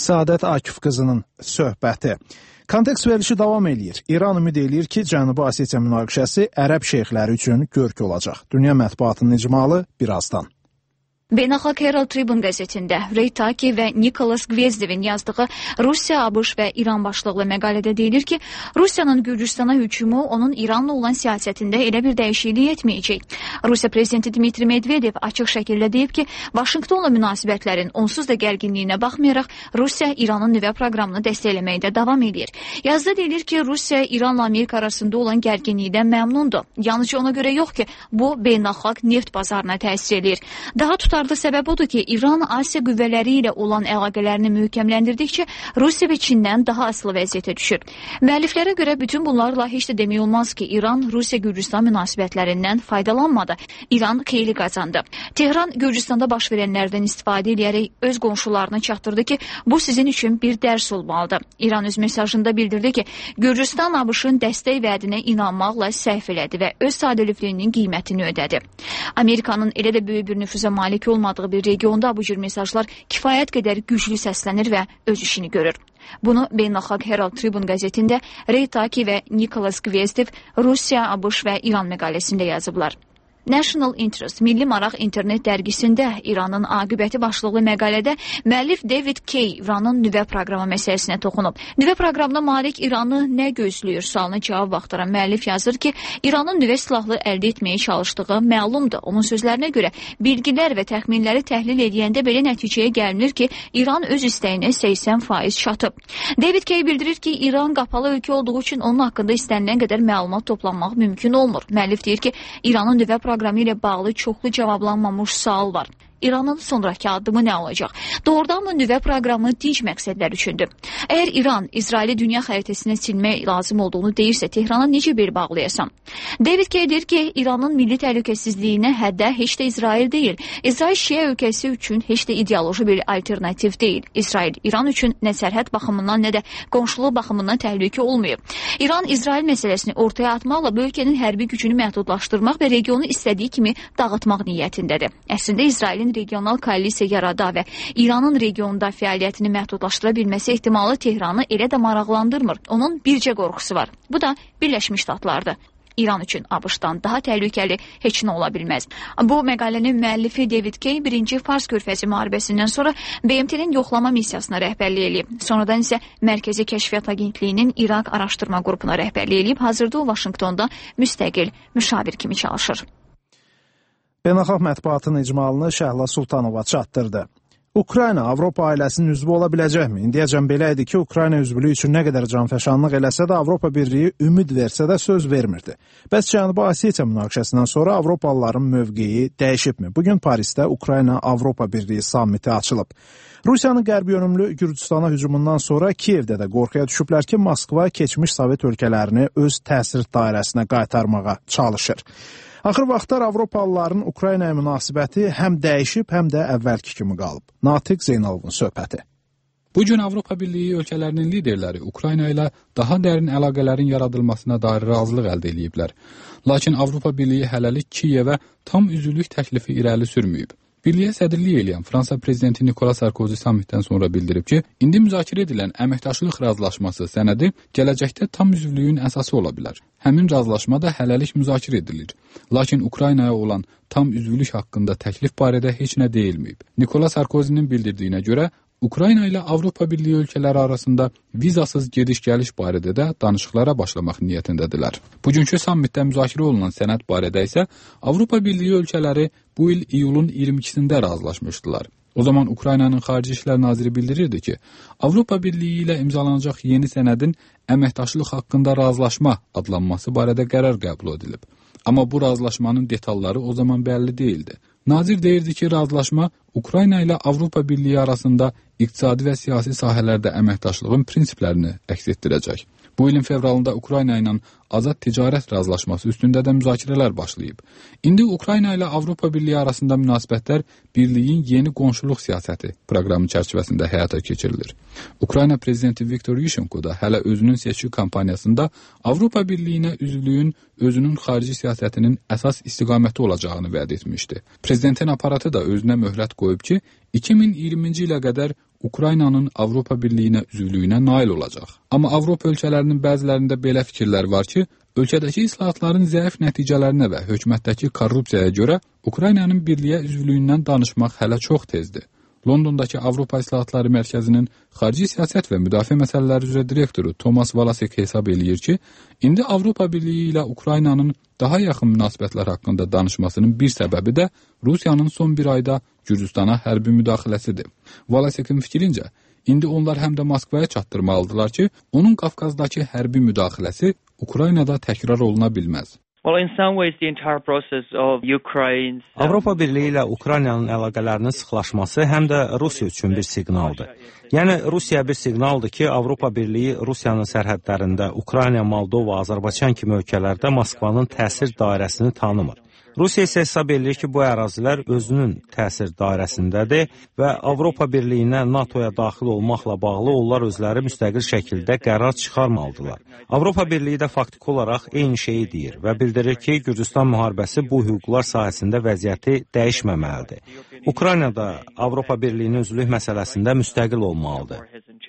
Səadət Akif qızının söhbəti. Kontekst verilişi davam eləyir. İran ümid eləyir ki, Cənubi Osetiya münaqişəsi ərəb şeyxləri üçün görk olacaq. Dünya mətbuatının icmalı birazdan. Beynəlxalq Herald Tribune qəzetində Ray Taki və Nikolas Gvezdevin yazdığı Rusiya, ABŞ və İran başlıqlı məqalədə deyilir ki, Rusiyanın Gürcüstana hücumu onun İranla olan siyasətində elə bir dəyişiklik etməyəcək. Rusiya prezidenti Dmitri Medvedev açıq şəkildə deyib ki, Vaşinqtonla münasibətlərin onsuz da gərginliyinə baxmayaraq, Rusiya İranın nüvə proqramını dəstəkləməkdə davam edir. Yazıda deyilir ki, Rusiya İranla Amerika arasında olan gərginlikdən məmnundur. Yalnızca ona görə yox ki, bu beynəlxalq neft bazarına təsir edir. Daha tutar səbəb odur ki, İran Asiya qüvvələri ilə olan əlaqələrini möhkəmləndirdikcə Rusiya və Çindən daha asılı vəziyyətə düşür. Müəlliflərə görə bütün bunlarla heç də demək olmaz ki, İran Rusiya-Gürcüstan münasibətlərindən faydalanmadı. İran xeyli qazandı. Tehran Gürcüstanda baş verənlərdən istifadə edərək öz qonşularına çatdırdı ki, bu sizin üçün bir dərs olmalıdır. İran öz mesajında bildirdi ki, Gürcüstan ABŞ-ın dəstək vədinə inanmaqla səhv elədi və öz sadəlövlüyünün qiymətini ödədi. Amerikanın elə də böyük bir nüfuza malik olmadığı bir regionda bu cür mesajlar kifayət qədər güclü səslənir və öz işini görür. Bunu Beynəlxalq Herald Tribune qəzetində Ray Taki və Nikolas Gvezdev Rusiya, ABŞ və İran məqaləsində yazıblar. National Interest, Milli Maraq internet dərgisində İranın aqibəti başlıqlı məqalədə müəllif David Kay İranın nüvə proqramı məsələsinə toxunub. Nüvə proqramına malik İranı nə gözləyir sualına cavab axtaran müəllif yazır ki, İranın nüvə silahlı əldə etməyə çalışdığı məlumdur. Onun sözlərinə görə bilgilər və təxminləri təhlil edəndə belə nəticəyə gəlinir ki, İran öz istəyinə səksən faiz çatıb. David Kay bildirir ki, İran qapalı ölkə olduğu üçün onun haqqında istənilən qədər məlumat toplanmaq mümkün olmur. Müəllif deyir ki, İranın nüvə proqramı ilə bağlı çoxlu cavablanmamış sual var. İranın sonraki addımı nə olacaq? Doğrudanmı nüvə proqramı dinc məqsədlər üçündür? Əgər İran İsraili dünya xəritəsindən silmək lazım olduğunu deyirsə, Tehrana necə bel bağlayasan? David Kay deyir ki, İranın milli təhlükəsizliyinə həddə heç də İsrail deyil. İsrail Şiə ölkəsi üçün heç də ideoloji bir alternativ deyil. İsrail İran üçün nə sərhəd baxımından, nə də qonşuluq baxımından təhlükə olmayıb. İran İsrail məsələsini ortaya atmaqla bu ölkənin hərbi gücünü məhdudlaşdırmaq və regionu istədiyi kimi dağıtmaq niyyətindədir. Əslində İsrailin regional koalisiya yarada və İranın regionda fəaliyyətini məhdudlaşdıra bilməsi ehtimalı Tehranı elə də maraqlandırmır. Onun bircə qorxusu var. Bu da Birləşmiş Ştatlardır. İran üçün ABŞ-dan daha təhlükəli heç nə ola bilməz. Bu məqalənin müəllifi David Kay birinci Fars körfəzi müharibəsindən sonra B M T-nin yoxlama missiyasına rəhbərlik eləyib. Sonradan isə Mərkəzi Kəşfiyyat Agentliyinin İraq araşdırma qrupuna rəhbərlik eləyib. Hazırda o Vaşinqtonda müstəqil müşavir kimi çalışır. Beynəlxalq mətbuatının icmalını Şəhla Sultanova çatdırdı. Ukrayna Avropa ailəsinin üzvü ola biləcəkmi? İndiyəcən belə idi ki, Ukrayna üzvlüyü üçün nə qədər canfəşanlıq eləsə də Avropa Birliyi ümid versə də söz vermirdi. Bəs Cənubi Osetiya münaqişəsindən sonra Avropalıların mövqeyi dəyişibmi? Bugün Parisdə Ukrayna Avropa Birliyi sammiti açılıb. Rusiyanın qərb yönümlü Gürcüstana hücumundan sonra Kiyevdə də qorxuya düşüblər ki, Moskva keçmiş Sovet ölkələrini öz təsir dairəsinə qaytarmağa çalışır. Axır vaxtlar Avropalıların Ukraynaya münasibəti həm dəyişib, həm də əvvəlki kimi qalıb. Natiq Zeynalovun söhbəti. Bu gün Avropa Birliyi ölkələrinin liderləri Ukrayna ilə daha dərin əlaqələrin yaradılmasına dair razılıq əldə ediblər. Lakin Avropa Birliyi hələlik Kiyevə tam üzvlük təklifi irəli sürməyib. Birliyə sədrlik edən Fransa prezidenti Nikolas Sarkozy sammitdən sonra bildirib ki, indi müzakirə edilən əməkdaşlıq razılaşması sənədi gələcəkdə tam üzvlüyün əsası ola bilər. Həmin razılaşma da hələlik müzakirə edilir. Lakin Ukraynaya olan tam üzvlük haqqında təklif barədə heç nə deyilməyib. Nikolas Sarkozy'nin bildirdiyinə görə Ukrayna ilə Avropa Birliyi ölkələri arasında vizasız gediş-gəliş barədə də danışıqlara başlamaq niyyətindədirlər. Bugünkü sammitdə müzakirə olunan sənəd barədə isə Avropa Birliyi ölkələri bu il iyulun iyirmi ikisində razılaşmışdılar. O zaman Ukraynanın Xarici İşlər Naziri bildirirdi ki, Avropa Birliyi ilə imzalanacaq yeni sənədin əməkdaşlıq haqqında razılaşma adlanması barədə qərar qəbul edilib. Amma bu razılaşmanın detalları o zaman bəlli deyildi. Nazir deyirdi ki, razılaşma Ukrayna ilə Avropa Birliyi arasında iqtisadi və siyasi sahələrdə əməkdaşlığın prinsiplərini əks etdirəcək. Bu ilin fevralında Ukrayna ilə azad ticarət razılaşması üstündə də müzakirələr başlayıb. İndi Ukrayna ilə Avropa Birliyi arasında münasibətlər Birliyin yeni qonşuluq siyasəti proqramı çərçivəsində həyata keçirilir. Ukrayna prezidenti Viktor Yushchenko da hələ özünün seçki kampaniyasında Avropa Birliyinə üzvlüyün özünün xarici siyasətinin əsas istiqaməti olacağını vəd etmişdi. Prezidentin aparatı da özünə möhlət qoyub ki, iki min iyirminci ilə qədər Ukraynanın Avropa Birliyinə üzvlüyünə nail olacaq. Amma Avropa ölkələrinin bəzilərində belə fikirlər var ki, ölkədəki islahatların zəif nəticələrinə və hökumətdəki korrupsiyaya görə Ukraynanın birliyə üzvlüyündən danışmaq hələ çox tezdir. Londondakı Avropa İslahatları Mərkəzinin xarici siyasət və müdafiə məsələləri üzrə direktoru Thomas Valasek hesab eləyir ki, indi Avropa Birliyi ilə Ukraynanın daha yaxın münasibətlər haqqında danışmasının bir səbəbi də Rusiyanın son bir ayda Gürcüstana hərbi müdaxiləsidir. Valasekin fikrincə, indi onlar həm də Moskvaya çatdırmalıdırlar ki, onun Qafqazdakı hərbi müdaxiləsi Ukraynada təkrar oluna bilməz. Well, in some ways, the entire process of Ukraine's... Avropa Birliyi ilə Ukraynanın əlaqələrinin sıxlaşması həm də Rusiya üçün bir siqnaldır. Yəni, Rusiya bir siqnaldır ki, Avropa Birliyi Rusiyanın sərhədlərində Ukrayna, Moldova, Azərbaycan kimi ölkələrdə Moskvanın təsir dairəsini tanımır. Rusiya isə hesab edir ki, bu ərazilər özünün təsir dairəsindədir və Avropa Birliyinə, NATOya daxil olmaqla bağlı onlar özləri müstəqil şəkildə qərar çıxarmalıdırlar. Avropa Birliyi də faktiki olaraq eyni şeyi deyir və bildirir ki, Gürcüstan müharibəsi bu hüquqlar sahəsində vəziyyəti dəyişməməlidir. Ukrayna da Avropa Birliyinin üzvlük məsələsində müstəqil olmalıdır.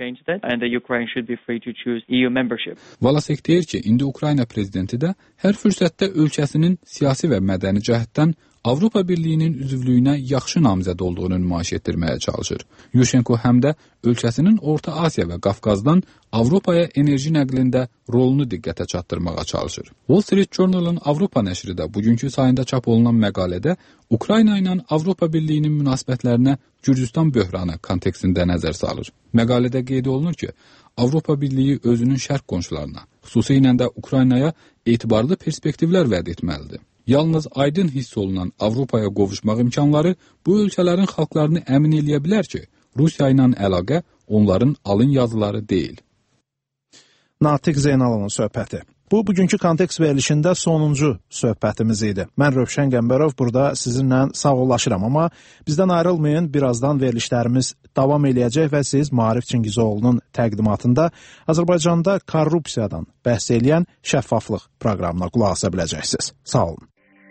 Valasek deyir ki, indi Ukrayna prezidenti də hər fürsətdə ölkəsinin siyasi və mədəni cəhətdən Avropa Birliyinin üzvlüyünə yaxşı namizəd olduğunu nümayiş etdirməyə çalışır. Yushchenko həm də ölkəsinin Orta Asiya və Qafqazdan Avropaya enerji nəqlində rolunu diqqətə çatdırmağa çalışır. Wall Street Journal'ın Avropa nəşri də bugünkü sayında çap olunan məqalədə Ukrayna ilə Avropa Birliyinin münasibətlərinə Gürcüstan böhranı kontekstində nəzər salır. Məqalədə qeyd olunur ki, Avropa Birliyi özünün şərq qonşularına, xüsusilə də Ukraynaya etibarlı perspektivlər vəd etməlidir. Yalnız aydın hiss olunan Avropaya qovuşmaq imkanları bu ölkələrin xalqlarını əmin eləyə bilər ki, Rusiya ilə əlaqə onların alın yazıları deyil. Natiq Zeynalovun söhbəti. Bu, bugünkü kontekst verilişində sonuncu söhbətimiz idi. Mən Rövşən Qəmbərov burada sizinlə sağollaşıram, amma bizdən ayrılmayın, birazdan verilişlərimiz davam eləyəcək və siz Maarif Çingizoğlu'nun təqdimatında Azərbaycanda korrupsiyadan bəhs eləyən şəffaflıq proqramına qulaq asa biləcəksiniz. Sağ olun.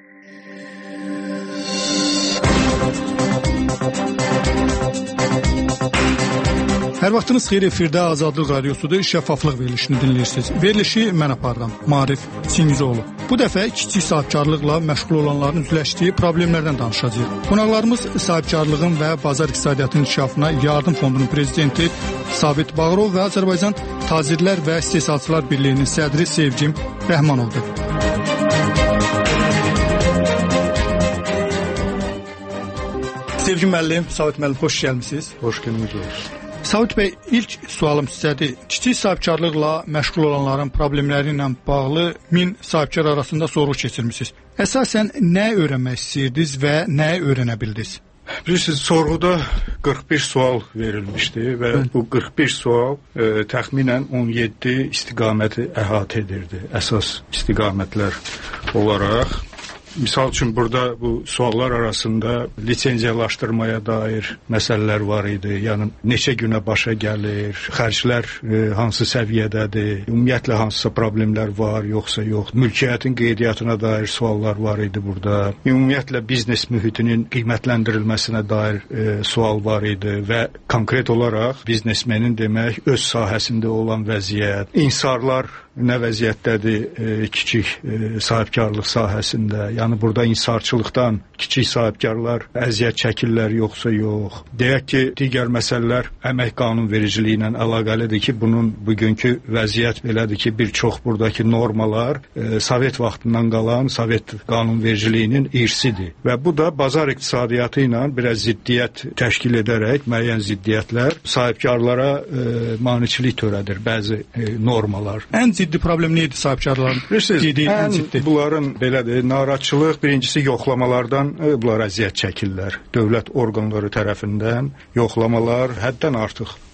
Hər vaxtınız xeyir, efirdə Azadlıq Radiosudur, şəffaflıq verilişini dinləyirsiniz. Verilişi mən apardım, Maarif Çingizoğlu. Bu dəfə kiçik sahibkarlıqla məşğul olanların üzləşdiyi problemlərdən danışacağıq. Qonaqlarımız sahibkarlığın və bazar iqtisadiyyatının inkişafına yardım fondunun prezidenti Sabit Bağırov və Azərbaycan Tacirlər və İstehsalçılar Birliyinin sədri Sevcim Rəhmanovdur. Sevgim müəllim, Sabit müəllim, xoş gəlmisiniz. Xoş gəlmisiniz. Sabit bəy, ilk sualım sizədir. Kiçik sahibkarlıqla məşğul olanların problemləri ilə bağlı min sahibkar arasında sorğu keçirmisiniz. Əsasən nə öyrənmək istəyirdiniz və nə öyrənə bildiniz? Bilirsiniz, sorğuda qırx bir sual verilmişdi və bu qırx bir sual e, təxminən on yeddi istiqaməti əhatə edirdi. Əsas istiqamətlər olaraq. Misal üçün burada bu suallar arasında lisenziyalaşdırmaya dair məsələlər var idi. Yəni neçə günə başa gəlir, xərclər e, hansı səviyyədədir, ümumiyyətlə hansısa problemlər var, yoxsa yox. Mülkiyyətin qeydiyyatına dair suallar var idi burada. Ümumiyyətlə biznes mühitinin qiymətləndirilməsinə dair e, sual var idi və konkret olaraq biznesmenin demək öz sahəsində olan vəziyyət, insarlar nə vəziyyətdədir e, kiçik e, sahibkarlıq sahəsində. Yəni burada insarçılıqdan kiçik sahibkarlar əziyyət çəkirlər yoxsa yox. Deyək ki, digər məsələlər əmək qanunvericiliyi ilə əlaqəlidir ki, bunun bugünkü vəziyyət belədir ki, bir çox buradakı normalar e, Sovet vaxtından qalan Sovet qanunvericiliyinin irsidir. Və bu da bazar iqtisadiyyatı ilə biraz ziddiyyət təşkil edərək müəyyən ziddiyyətlər sahibkarlara e, maniçilik törədir bəzi e, normalar. Ən ciddi problem neydi sahibkarların? Bilirsiniz, ən ciddi. Bunların belədir, narazıçılıq birincisi yoxlamalardan e, bunlar əziyyət çəkirlər. Dövlət orqanları tərəfindən yoxlamalar həddən artıq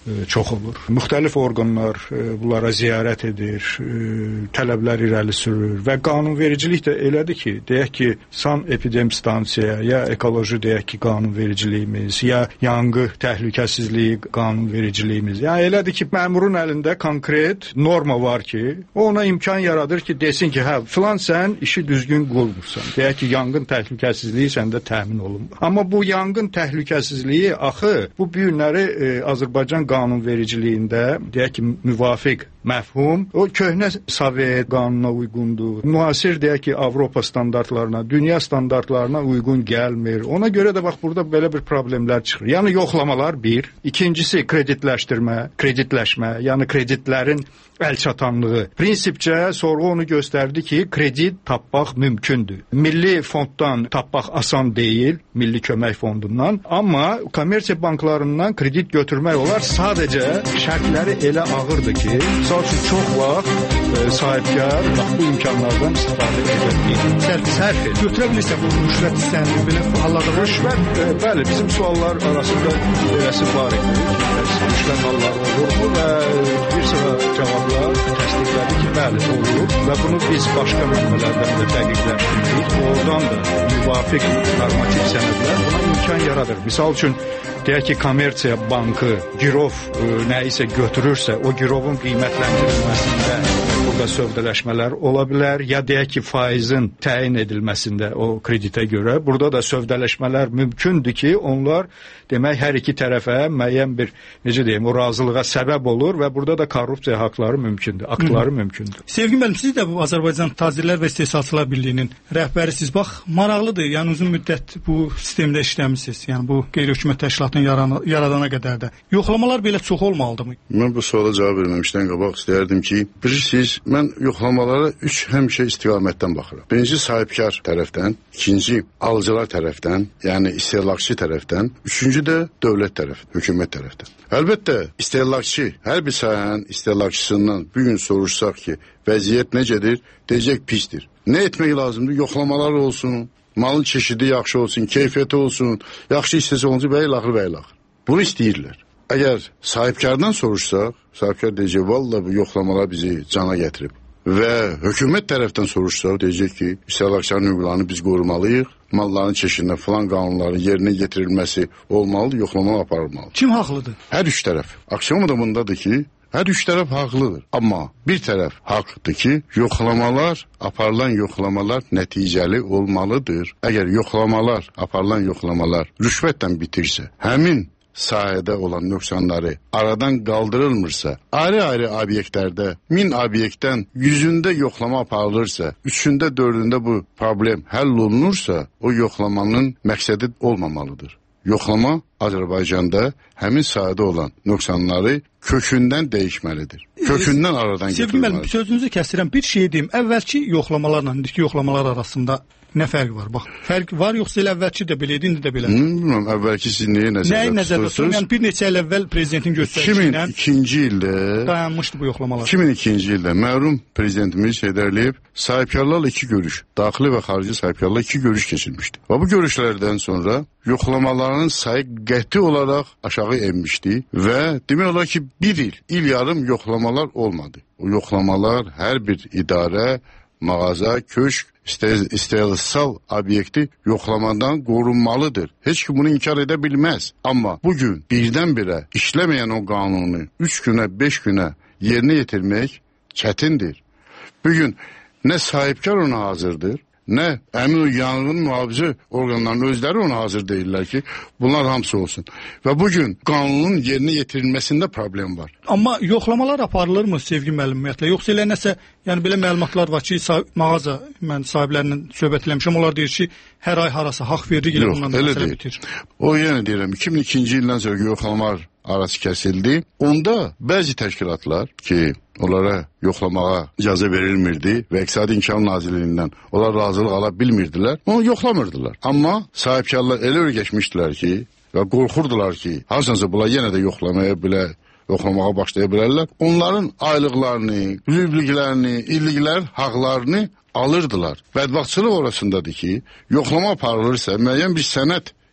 çox olur. Müxtəlif orqanlar bunlara ziyarət edir, tələblər irəli sürür və qanunvericilik də elədir ki, deyək ki, san epidemistansiya ya ekoloji deyək ki, qanunvericiliyimiz, ya yanğı təhlükəsizliyi qanunvericiliyimiz. Yəni elədir ki, məmurun əlində konkret norma var ki, o ona imkan yaradır ki, desin ki, hə, filan sən işi düzgün qurmursan. Deyək ki, yanğın təhlükəsizliyi səndə təmin olunmur. Amma bu yanğın təhlükəsizliyi axı bu bu günləri e, Azərbaycan qanunvericiliyində deyək ki, müvafiq məfhum o köhnə Sovet qanununa uyğundur. Müasir deyək ki, Avropa standartlarına, dünya standartlarına uyğun gəlmir. Ona görə də bax burada belə bir problemlər çıxır. Yəni yoxlamalar bir, ikincisi kreditləşdirmə, kreditləşmə, yəni kreditlərin əlçatanlığı. Prinsipcə sorğu onu göstərdi ki, kredit tapmaq mümkündür. Milli fonddan tapmaq asan deyil, Milli Kömək Fondundan, amma kommersiya banklarından kredit götürmək olar. Sadəcə şərtləri elə ağırdır ki, misal üçün çox vaxt e, sahibkar bax, bu imkanlardan istifadə edə bilir. Sərf, sərf et. Götürə bilirsə bu rüşvət istənir, belə hallarda rüşvət, e, bəli, bizim suallar arasında beləsi var idi. Rüşvət halları olurmu və bir sıra cavablar təsdiqlədi ki, bəli, olur və bunu biz başqa mənbələrdən də dəqiqləşdirdik. Oradan da müvafiq normativ sənədlər buna imkan yaradır. Misal üçün, deyək ki, kommersiya bankı girov e, nə isə götürürsə, o girovun qiymətləndirilməsində burada sövdələşmələr ola bilər, ya deyək ki, faizin təyin edilməsində o kreditə görə. Burada da sövdələşmələr mümkündür ki, onlar demək hər iki tərəfə müəyyən bir, necə deyim, o razılığa səbəb olur və burada da korrupsiya haqları mümkündür, aktları Hı. mümkündür. Sevgin müəllim, siz də bu Azərbaycan Tacirlər və İstehsalçılar Birliyinin rəhbərisiz. Bax, maraqlıdır, yəni uzun müddət bu sistemdə işləmisiniz, yəni bu qeyri-hökumət təşkilatının yaranı, yaradana qədər də. Yoxlamalar belə çox olmalıdırmı? Mən bu suala cavab verməmişdən qabaq istəyərdim ki, bilirsiniz, mən yoxlamalara üç həmişə istiqamətdən baxıram. Birinci sahibkar tərəfdən, ikinci alıcılar tərəfdən, yəni istehlakçı tərəfdən, üçüncü də dövlət tərəfdən, hökumət tərəfdən. Əlbəttə, istehlakçı, hər bir sahənin istehlakçısından bir gün soruşsaq ki, vəziyyət necədir, deyəcək pisdir. Nə etmək lazımdır? Yoxlamalar olsun, malın çeşidi yaxşı olsun, keyfiyyəti olsun, yaxşı istəsə olunca bəyil-axır, bəyil-axır. Bunu istəyirlər. Əgər sahibkardan soruşsaq, sahibkar deyəcək, valla bu yoxlamalar bizi cana gətirib. Və hökumət tərəfdən soruşsaq, deyəcək ki, istehlakçıların hüquqlarını biz qorumalıyıq, malların çeşidində filan qanunların yerinə getirilməsi olmalıdır, yoxlama aparılmalıdır. Kim haqlıdır? Hər üç tərəf. Aksiyonu da bundadır ki, hər üç tərəf haqlıdır. Amma bir tərəf haqlıdır ki, yoxlamalar, aparılan yoxlamalar nəticəli olmalıdır. Əgər yoxlamalar, aparılan yoxlamalar rüşvətlə bitirsə, həmin sahədə olan nöqsanları aradan qaldırılmırsa, ayrı-ayrı obyektlərdə min obyektdən yüzündə yoxlama aparılırsa, üçündə, dördündə bu problem həll olunursa, o yoxlamanın məqsədi olmamalıdır. Yoxlama Azərbaycanda həmin sahədə olan nöqsanları kökündən dəyişməlidir. Kökündən aradan götürməlidir. Sevgili müəllim, sözünüzü kəsirəm. Bir şey deyim, əvvəlki yoxlamalarla indiki yoxlamalar arasında nə fərq var? Bax, fərq var yoxsa elə əvvəlki də belə idi, indi də belə? Bilmirəm, əvvəlki siz nəyə nəzərdə tutursunuz? Nəyi nəzərdə tutursunuz? Yəni bir neçə il əvvəl prezidentin göstərişi ilə iki min ikinci ildə dayanmışdı bu yoxlamalar. iki min ikinci ildə mərhum prezidentimiz Heydər Əliyev sahibkarlarla iki görüş, daxili və xarici sahibkarlarla iki görüş keçirmişdi. Və bu görüşlərdən sonra yoxlamaların sayı qəti olaraq aşağı enmişdi və demək olar ki, bir il, il yarım yoxlamalar olmadı. O yoxlamalar hər bir idarə, mağaza, köşk, istehlsal obyekti yoxlamadan qorunmalıdır. Heç kim bunu inkar edə bilməz. Amma bugün birdən-birə işləməyən o qanunu üç günə, beş günə yerinə yetirmək çətindir. Bugün nə sahibkar ona hazırdır, nə əmin o yanğın mühafizə orqanlarının özləri ona hazır deyirlər ki, bunlar hamısı olsun. Və bugün qanunun yerinə yetirilməsində problem var. Amma yoxlamalar aparılırmı Sevgi müəllim ümumiyyətlə? Yoxsa elə nəsə, yəni belə məlumatlar var ki, mağaza mən sahiblərinin söhbət eləmişəm, onlar deyir ki, hər ay harasa haqq verir, elə bundan da məsələ bitir. O yenə deyirəm, iki min ikinci ildən sonra yoxlamalar arası kəsildi. Onda bəzi təşkilatlar ki, onlara yoxlamağa icazə verilmirdi və İqtisadi İnkişaf Nazirliyindən onlar razılıq ala bilmirdilər, onu yoxlamırdılar. Amma sahibkarlar elə öyrəşmişdilər ki, və qorxurdular ki, hansınsa bunlar yenə də yoxlamaya bilə, yoxlamağa başlaya bilərlər. Onların aylıqlarını, güzüblüklərini, illiklər, haqlarını alırdılar. Bədbaxtçılıq orasındadır ki, yoxlama aparılırsa, müəyyən bir sənəd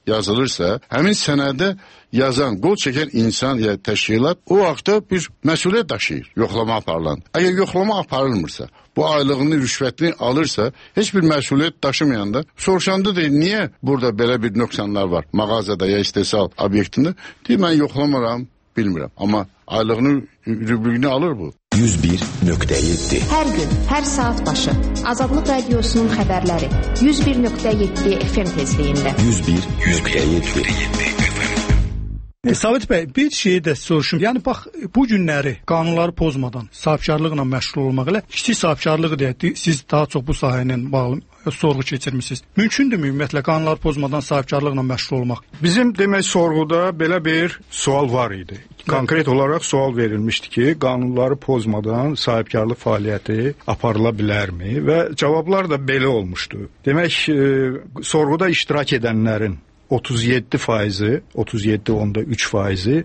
yazılırsa, həmin sənədə yazan, qol çəkən insan ya təşkilat o vaxtda bir məsuliyyət daşıyır, yoxlama aparılan. Əgər yoxlama aparılmırsa, bu aylığını, rüşvətini alırsa, heç bir məsuliyyət daşımayanda soruşanda deyir, niyə burada belə bir nöqsanlar var mağazada ya istehsal obyektində? Deyir, mən yoxlamıram, bilmirəm. Amma aylığını, rübrüyünü alır bu. yüz bir nöqtə yeddi. Hər gün, hər saat başı Azadlıq Radiosunun xəbərləri yüz bir nöqtə yeddi F M tezliyində. yüz bir nöqtə yeddi. E, Sabit bəy, bir şeyi də soruşum. Yəni bax, bu günləri qanunları pozmadan sahibkarlıqla məşğul olmaq ilə kiçik sahibkarlığı deyək, siz daha çox bu sahə ilə bağlı sorğu keçirmisiniz. Mümkündürmü ümumiyyətlə qanunları pozmadan sahibkarlıqla məşğul olmaq? Bizim demək sorğuda belə bir sual var idi. Konkret olaraq sual verilmişdi ki, qanunları pozmadan sahibkarlıq fəaliyyəti aparıla bilərmi? Və cavablar da belə olmuşdu. Demək, e, sorğuda iştirak edənlərin otuz yeddi faizi, otuz yeddi nöqtə üç faizi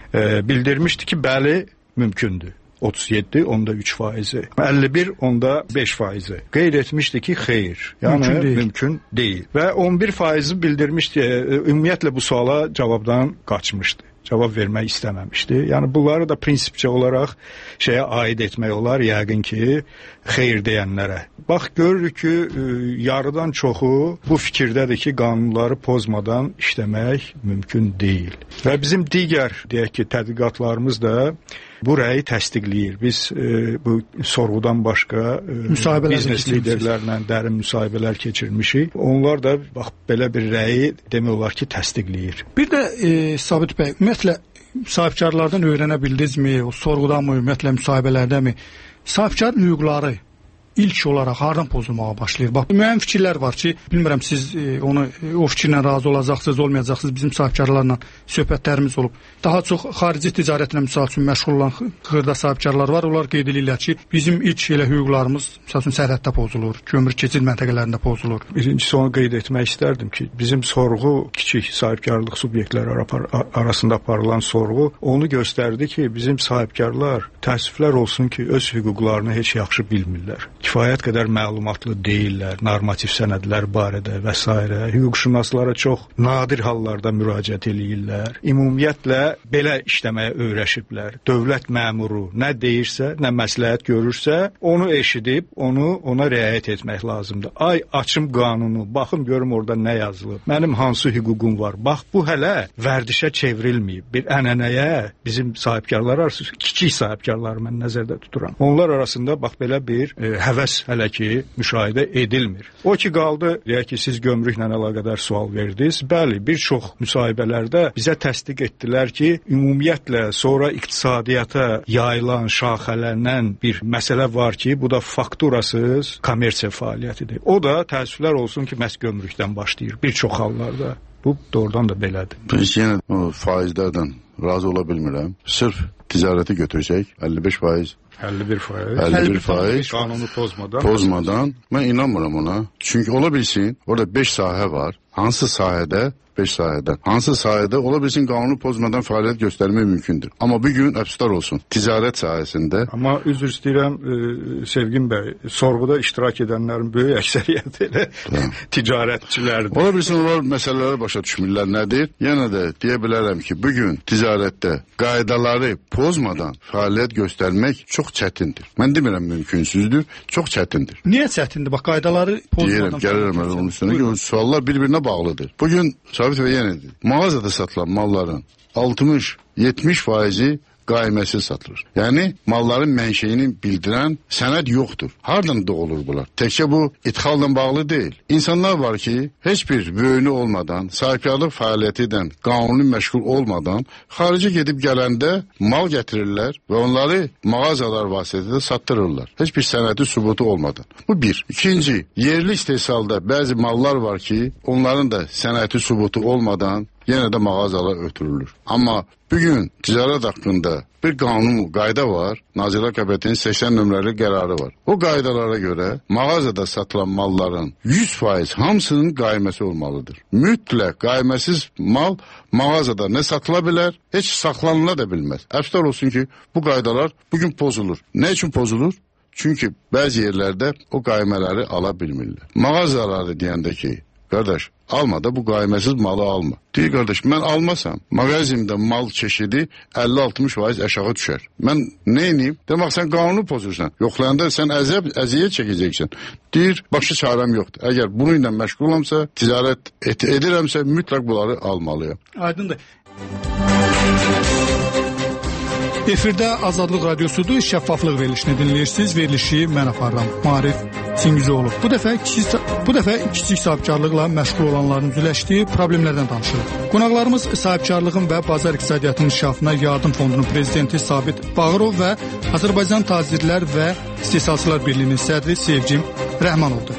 e, bildirmişdi ki, bəli, mümkündür. otuz yeddi nöqtə üç faizi. əlli bir nöqtə beş faizi. Qeyd etmişdi ki, xeyr. Yəni mümkün deyil. Mümkün deyil. Və on bir faizi bildirmişdi. Ümumiyyətlə bu suala cavabdan qaçmışdı. Cavab vermək istəməmişdi. Yəni bunları da prinsipcə olaraq şeyə aid etmək olar, yəqin ki, xeyr deyənlərə. Bax, görürük ki, yarıdan çoxu bu fikirdədir ki, qanunları pozmadan işləmək mümkün deyil. Və bizim digər, deyək ki, tədqiqatlarımız da bu rəyi təsdiqləyir. Biz e, bu sorğudan başqa e, biznes liderlərlə dərin müsahibələr keçirmişik. Onlar da bax belə bir rəyi demək olar ki, təsdiqləyir. Bir də e, Sabit bəy, ümumiyyətlə sahibkarlardan öyrənə bildinizmi, o sorğudanmı, ümumiyyətlə müsahibələrdəmi sahibkar hüquqları ilk olaraq hardan pozulmağa başlayır? Bax, müəyyən fikirlər var ki, bilmirəm siz e, onu e, o fikirlə razı olacaqsınız, olmayacaqsınız. Bizim sahibkarlarla söhbətlərimiz olub. Daha çox xarici ticarətlə misal üçün məşğul olan xırda sahibkarlar var. Onlar qeyd edirlər ki, bizim ilk elə hüquqlarımız misal üçün sərhəddə pozulur, kömür keçid məntəqələrində pozulur. Birincisi onu qeyd etmək istərdim ki, bizim sorğu kiçik sahibkarlıq subyektləri arasında aparılan sorğu onu göstərdi ki, bizim sahibkarlar təəssüflər olsun ki, öz hüquqlarını heç yaxşı bilmirlər. Kifayət qədər məlumatlı deyirlər, normativ sənədlər barədə və s. Hüquqşünaslara çox nadir hallarda müraciət edirlər. Ümumiyyətlə belə işləməyə öyrəşiblər. Dövlət məmuru nə deyirsə, nə məsləhət görürsə, onu eşidib, onu ona riayət etmək lazımdır. Ay açım qanunu, baxım görüm orada nə yazılıb. Mənim hansı hüququm var? Bax, bu hələ vərdişə çevrilməyib. Bir ənənəyə bizim sahibkarlar arasında, kiçik sahibkarları mən nəzərdə tuturam. Onlar arasında bax belə bir e, həvəs hələ ki müşahidə edilmir. O ki qaldı, deyək ki, siz gömrüklə əlaqədar sual verdiniz. Bəli, bir çox müsahibələrdə bizə təsdiq etdilər ki, ümumiyyətlə sonra iqtisadiyyata yayılan, şaxələnən bir məsələ var ki, bu da fakturasız kommersiya fəaliyyətidir. O da təəssüflər olsun ki, məhz gömrükdən başlayır bir çox hallarda. Bu doğrudan da belədir. Biz yenə o faizlərdən razı ola bilmirəm. Sırf ticarəti götürsək, əlli beş faiz əlli bir faiz. əlli bir faiz qanunu pozmadan. Pozmadan. Mən inanmıram ona. Çünki ola bilsin, orada beş sahə var. Hansı sahədə? beş sahədən. Hansı sahədə ola bilsin qanunu pozmadan fəaliyyət göstərmək mümkündür. Amma bir gün əfsuslar olsun. Ticarət sahəsində. Amma üzr istəyirəm e, Sevgin bəy, sorğuda iştirak edənlərin böyük əksəriyyəti elə ticarətçilərdir. Ola bilsin onlar məsələləri başa düşmürlər nədir? Yenə də deyə bilərəm ki, bu gün ticarətdə qaydaları pozmadan fəaliyyət göstərmək çox çətindir. Mən demirəm mümkünsüzdür, çox çətindir. Niyə çətindir? Bax, qaydaları pozmadan. Deyirəm, gəlirəm onun üstünə ki, suallar bir-birinə bağlıdır. Bu gün Sabit və yenə mağazada satılan malların altmış yetmiş faizi qayməsiz satılır. Yəni malların mənşəyini bildirən sənəd yoxdur. Hardan doğulur bunlar? Təkcə bu ithalla bağlı deyil. İnsanlar var ki, heç bir böyünü olmadan, sahibkarlıq fəaliyyəti ilə qanuni məşğul olmadan xarici gedib gələndə mal gətirirlər və onları mağazalar vasitəsilə satdırırlar. Heç bir sənədi sübutu olmadan. Bu bir. İkinci, yerli istehsalda bəzi mallar var ki, onların da sənədi sübutu olmadan yenə də mağazalar ötürülür. Amma bugün ticarət haqqında bir qanun, qayda var. Nazirlər Kabinetinin səksən nömrəli qərarı var. O qaydalara görə mağazada satılan malların yüz faiz hamısının qayməsi olmalıdır. Mütləq qayməsiz mal mağazada nə satıla bilər, heç saxlanıla da bilməz. Əfsuslar olsun ki, bu qaydalar bugün pozulur. Nə üçün pozulur? Çünki bəzi yerlərdə o qaymələri ala bilmirlər. Mağazaları deyəndə ki, Qardaş, alma da bu qayməsiz malı alma. Deyir qardaş, mən almasam, mağazimdə mal çeşidi əlli altmış faiz aşağı düşər. Mən nə edeyim? Demək sən qanunu pozursan. Yoxlayanda sən əzəb, əziyyət çəkəcəksən. Deyir, başqa çarəm yoxdur. Əgər bununla məşğulamsa, ticarət et edirəmsə, mütləq bunları almalıyam. Aydındır. Efirdə Azadlıq Radiosudur, şəffaflıq verilişini dinləyirsiniz. Verilişi mən aparıram, Maarif Singizoğlu. Bu dəfə kiçik, bu dəfə kiçik sahibkarlıqla məşğul olanların üzləşdiyi problemlərdən danışırıq. Qonaqlarımız sahibkarlığın və bazar iqtisadiyyatının inkişafına yardım fondunun prezidenti Sabit Bağırov və Azərbaycan Tacirlər və İstehsalçılar Birliyinin sədri Sevcim Rəhmanovdur.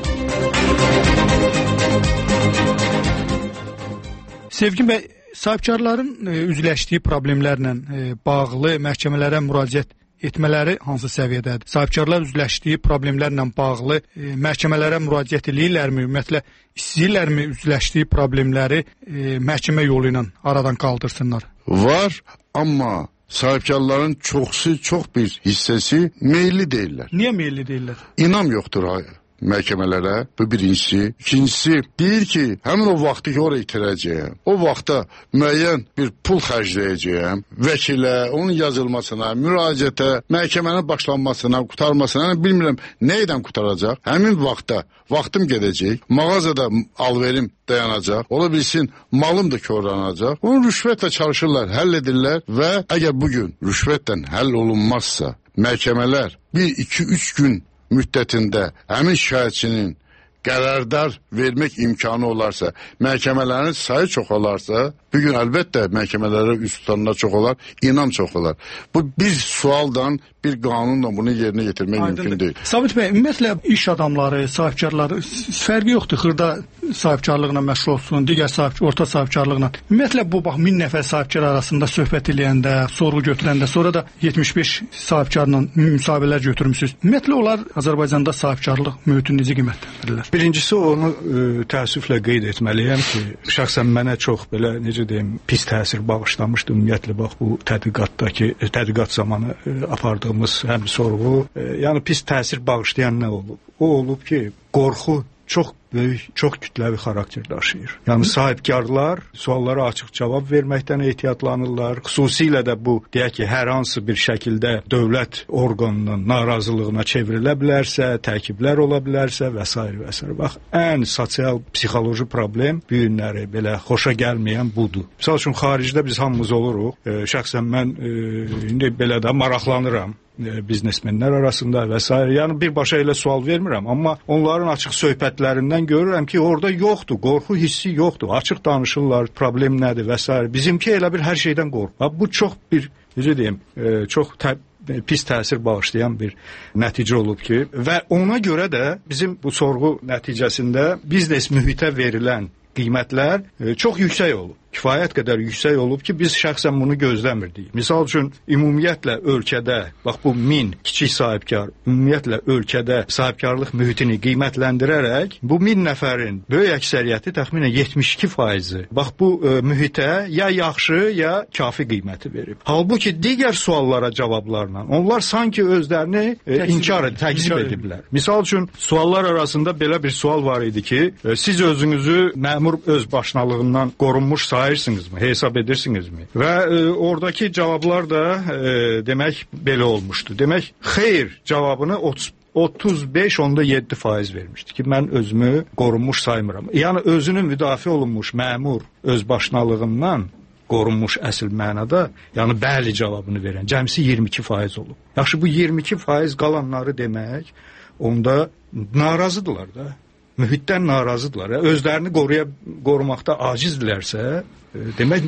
Sevgin bəy, sahibkarların üzləşdiyi problemlərlə bağlı məhkəmələrə müraciət etmələri hansı səviyyədədir? Sahibkarlar üzləşdiyi problemlərlə bağlı məhkəmələrə müraciət edirlərmi? Ümumiyyətlə istəyirlərmi üzləşdiyi problemləri məhkəmə yolu ilə aradan qaldırsınlar? Var, amma sahibkarların çoxsu, çox bir hissəsi meyilli deyirlər. Niyə meyilli deyirlər? İnam yoxdur hayır. Məhkəmələrə, bu birincisi. İkincisi, deyir ki, həmin o vaxtı ki, oraya itirəcəyəm. O vaxtda müəyyən bir pul xərcləyəcəyəm. Vəkilə, onun yazılmasına, müraciətə, məhkəmənin başlanmasına, qutarmasına, bilmirəm, nə edən qutaracaq. Həmin vaxtda vaxtım gedəcək, mağazada alverim dayanacaq, ola bilsin, malım da korlanacaq. Onu rüşvətlə çalışırlar, həll edirlər və əgər bugün rüşvətlə həll olunmazsa, məhkəmələr bir, iki, üç gün müddətində həmin şikayətçinin qərardar vermək imkanı olarsa, məhkəmələrin sayı çoxalarsa, bugün əlbəttə məhkəmələrə üst tutanlar çox olar, inam çox olar. Bu bir sualdan, bir qanunla bunu yerinə getirmək Aydındır. Mümkün deyil. Sabit bəy, ümumiyyətlə iş adamları, sahibkarları fərqi yoxdur. Xırda sahibkarlıqla məşğul olsun, digər sahib, orta sahibkarlıqla. Ümumiyyətlə bu bax min nəfər sahibkar arasında söhbət eləyəndə, sorğu götürəndə, sonra da yetmiş beş sahibkarla müsahibələr götürmüsünüz. Ümumiyyətlə onlar Azərbaycanda sahibkarlıq mühitini necə qiymətləndirirlər? Birincisi onu ə, təəssüflə qeyd etməliyəm ki, şəxsən mənə çox belə necə deyim, pis təsir bağışlamışdı ümumiyyətlə bax bu tədqiqatdakı tədqiqat zamanı ə, apardığımız həm sorğu, ə, yəni pis təsir bağışlayan nə olub? O olub ki, qorxu çox böyük, çox kütləvi xarakter daşıyır. Yəni sahibkarlar suallara açıq cavab verməkdən ehtiyatlanırlar. Xüsusilə də bu deyək ki, hər hansı bir şəkildə dövlət orqanının narazılığına çevrilə bilərsə, təkiblər ola bilərsə və s. və s. Bax, ən sosial, psixoloji problem bu günləri belə xoşa gəlməyən budur. Məsəl üçün xaricdə biz hamımız oluruq. E, şəxsən mən e, indi belə də maraqlanıram biznesmenlər arasında və s. Yəni birbaşa elə sual vermirəm, amma onların açıq söhbətlərindən görürəm ki, orada yoxdur, qorxu hissi yoxdur. Açıq danışırlar, problem nədir və s. Bizimki elə bir hər şeydən qorxu. Bu çox bir, necə deyim, çox tə pis təsir bağışlayan bir nəticə olub ki, və ona görə də bizim bu sorğu nəticəsində biznes mühitə verilən qiymətlər çox yüksək olub. Kifayət qədər yüksək olub ki, biz şəxsən bunu gözləmirdik. Misal üçün, ümumiyyətlə ölkədə, bax bu min kiçik sahibkar, ümumiyyətlə ölkədə sahibkarlıq mühitini qiymətləndirərək, bu min nəfərin böyük əksəriyyəti təxminən yetmiş iki faizi bax bu e, mühitə ya yaxşı, ya kafi qiyməti verib. Halbuki digər suallara cavablarla, onlar sanki özlərini e, inkar edib, təkzib ediblər. Misal üçün, suallar arasında belə bir sual var idi ki, e, siz özünüzü məmur öz başnalığından qorunmuş sayırsınızmı, hesab edirsinizmi? Və e, oradakı cavablar da e, demək belə olmuşdu. Demək, xeyr cavabını otuz beş nöqtə yeddi faiz vermişdi ki, mən özümü qorunmuş saymıram. Yəni özünün müdafiə olunmuş məmur özbaşınalığından qorunmuş əsl mənada, yəni bəli cavabını verən cəmsi iyirmi iki faiz olub. Yaxşı, bu iyirmi iki faiz qalanları demək, onda narazıdırlar da. Mühitdən narazıdırlar. Özlərini qoruya, qorumaqda acizdirlərsə, demək,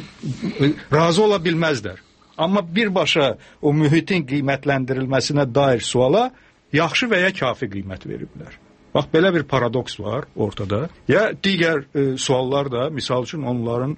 razı ola bilməzlər. Amma birbaşa o mühitin qiymətləndirilməsinə dair suala yaxşı və ya kafi qiymət veriblər. Bax, belə bir paradoks var ortada. Ya digər e, suallar da, misal üçün onların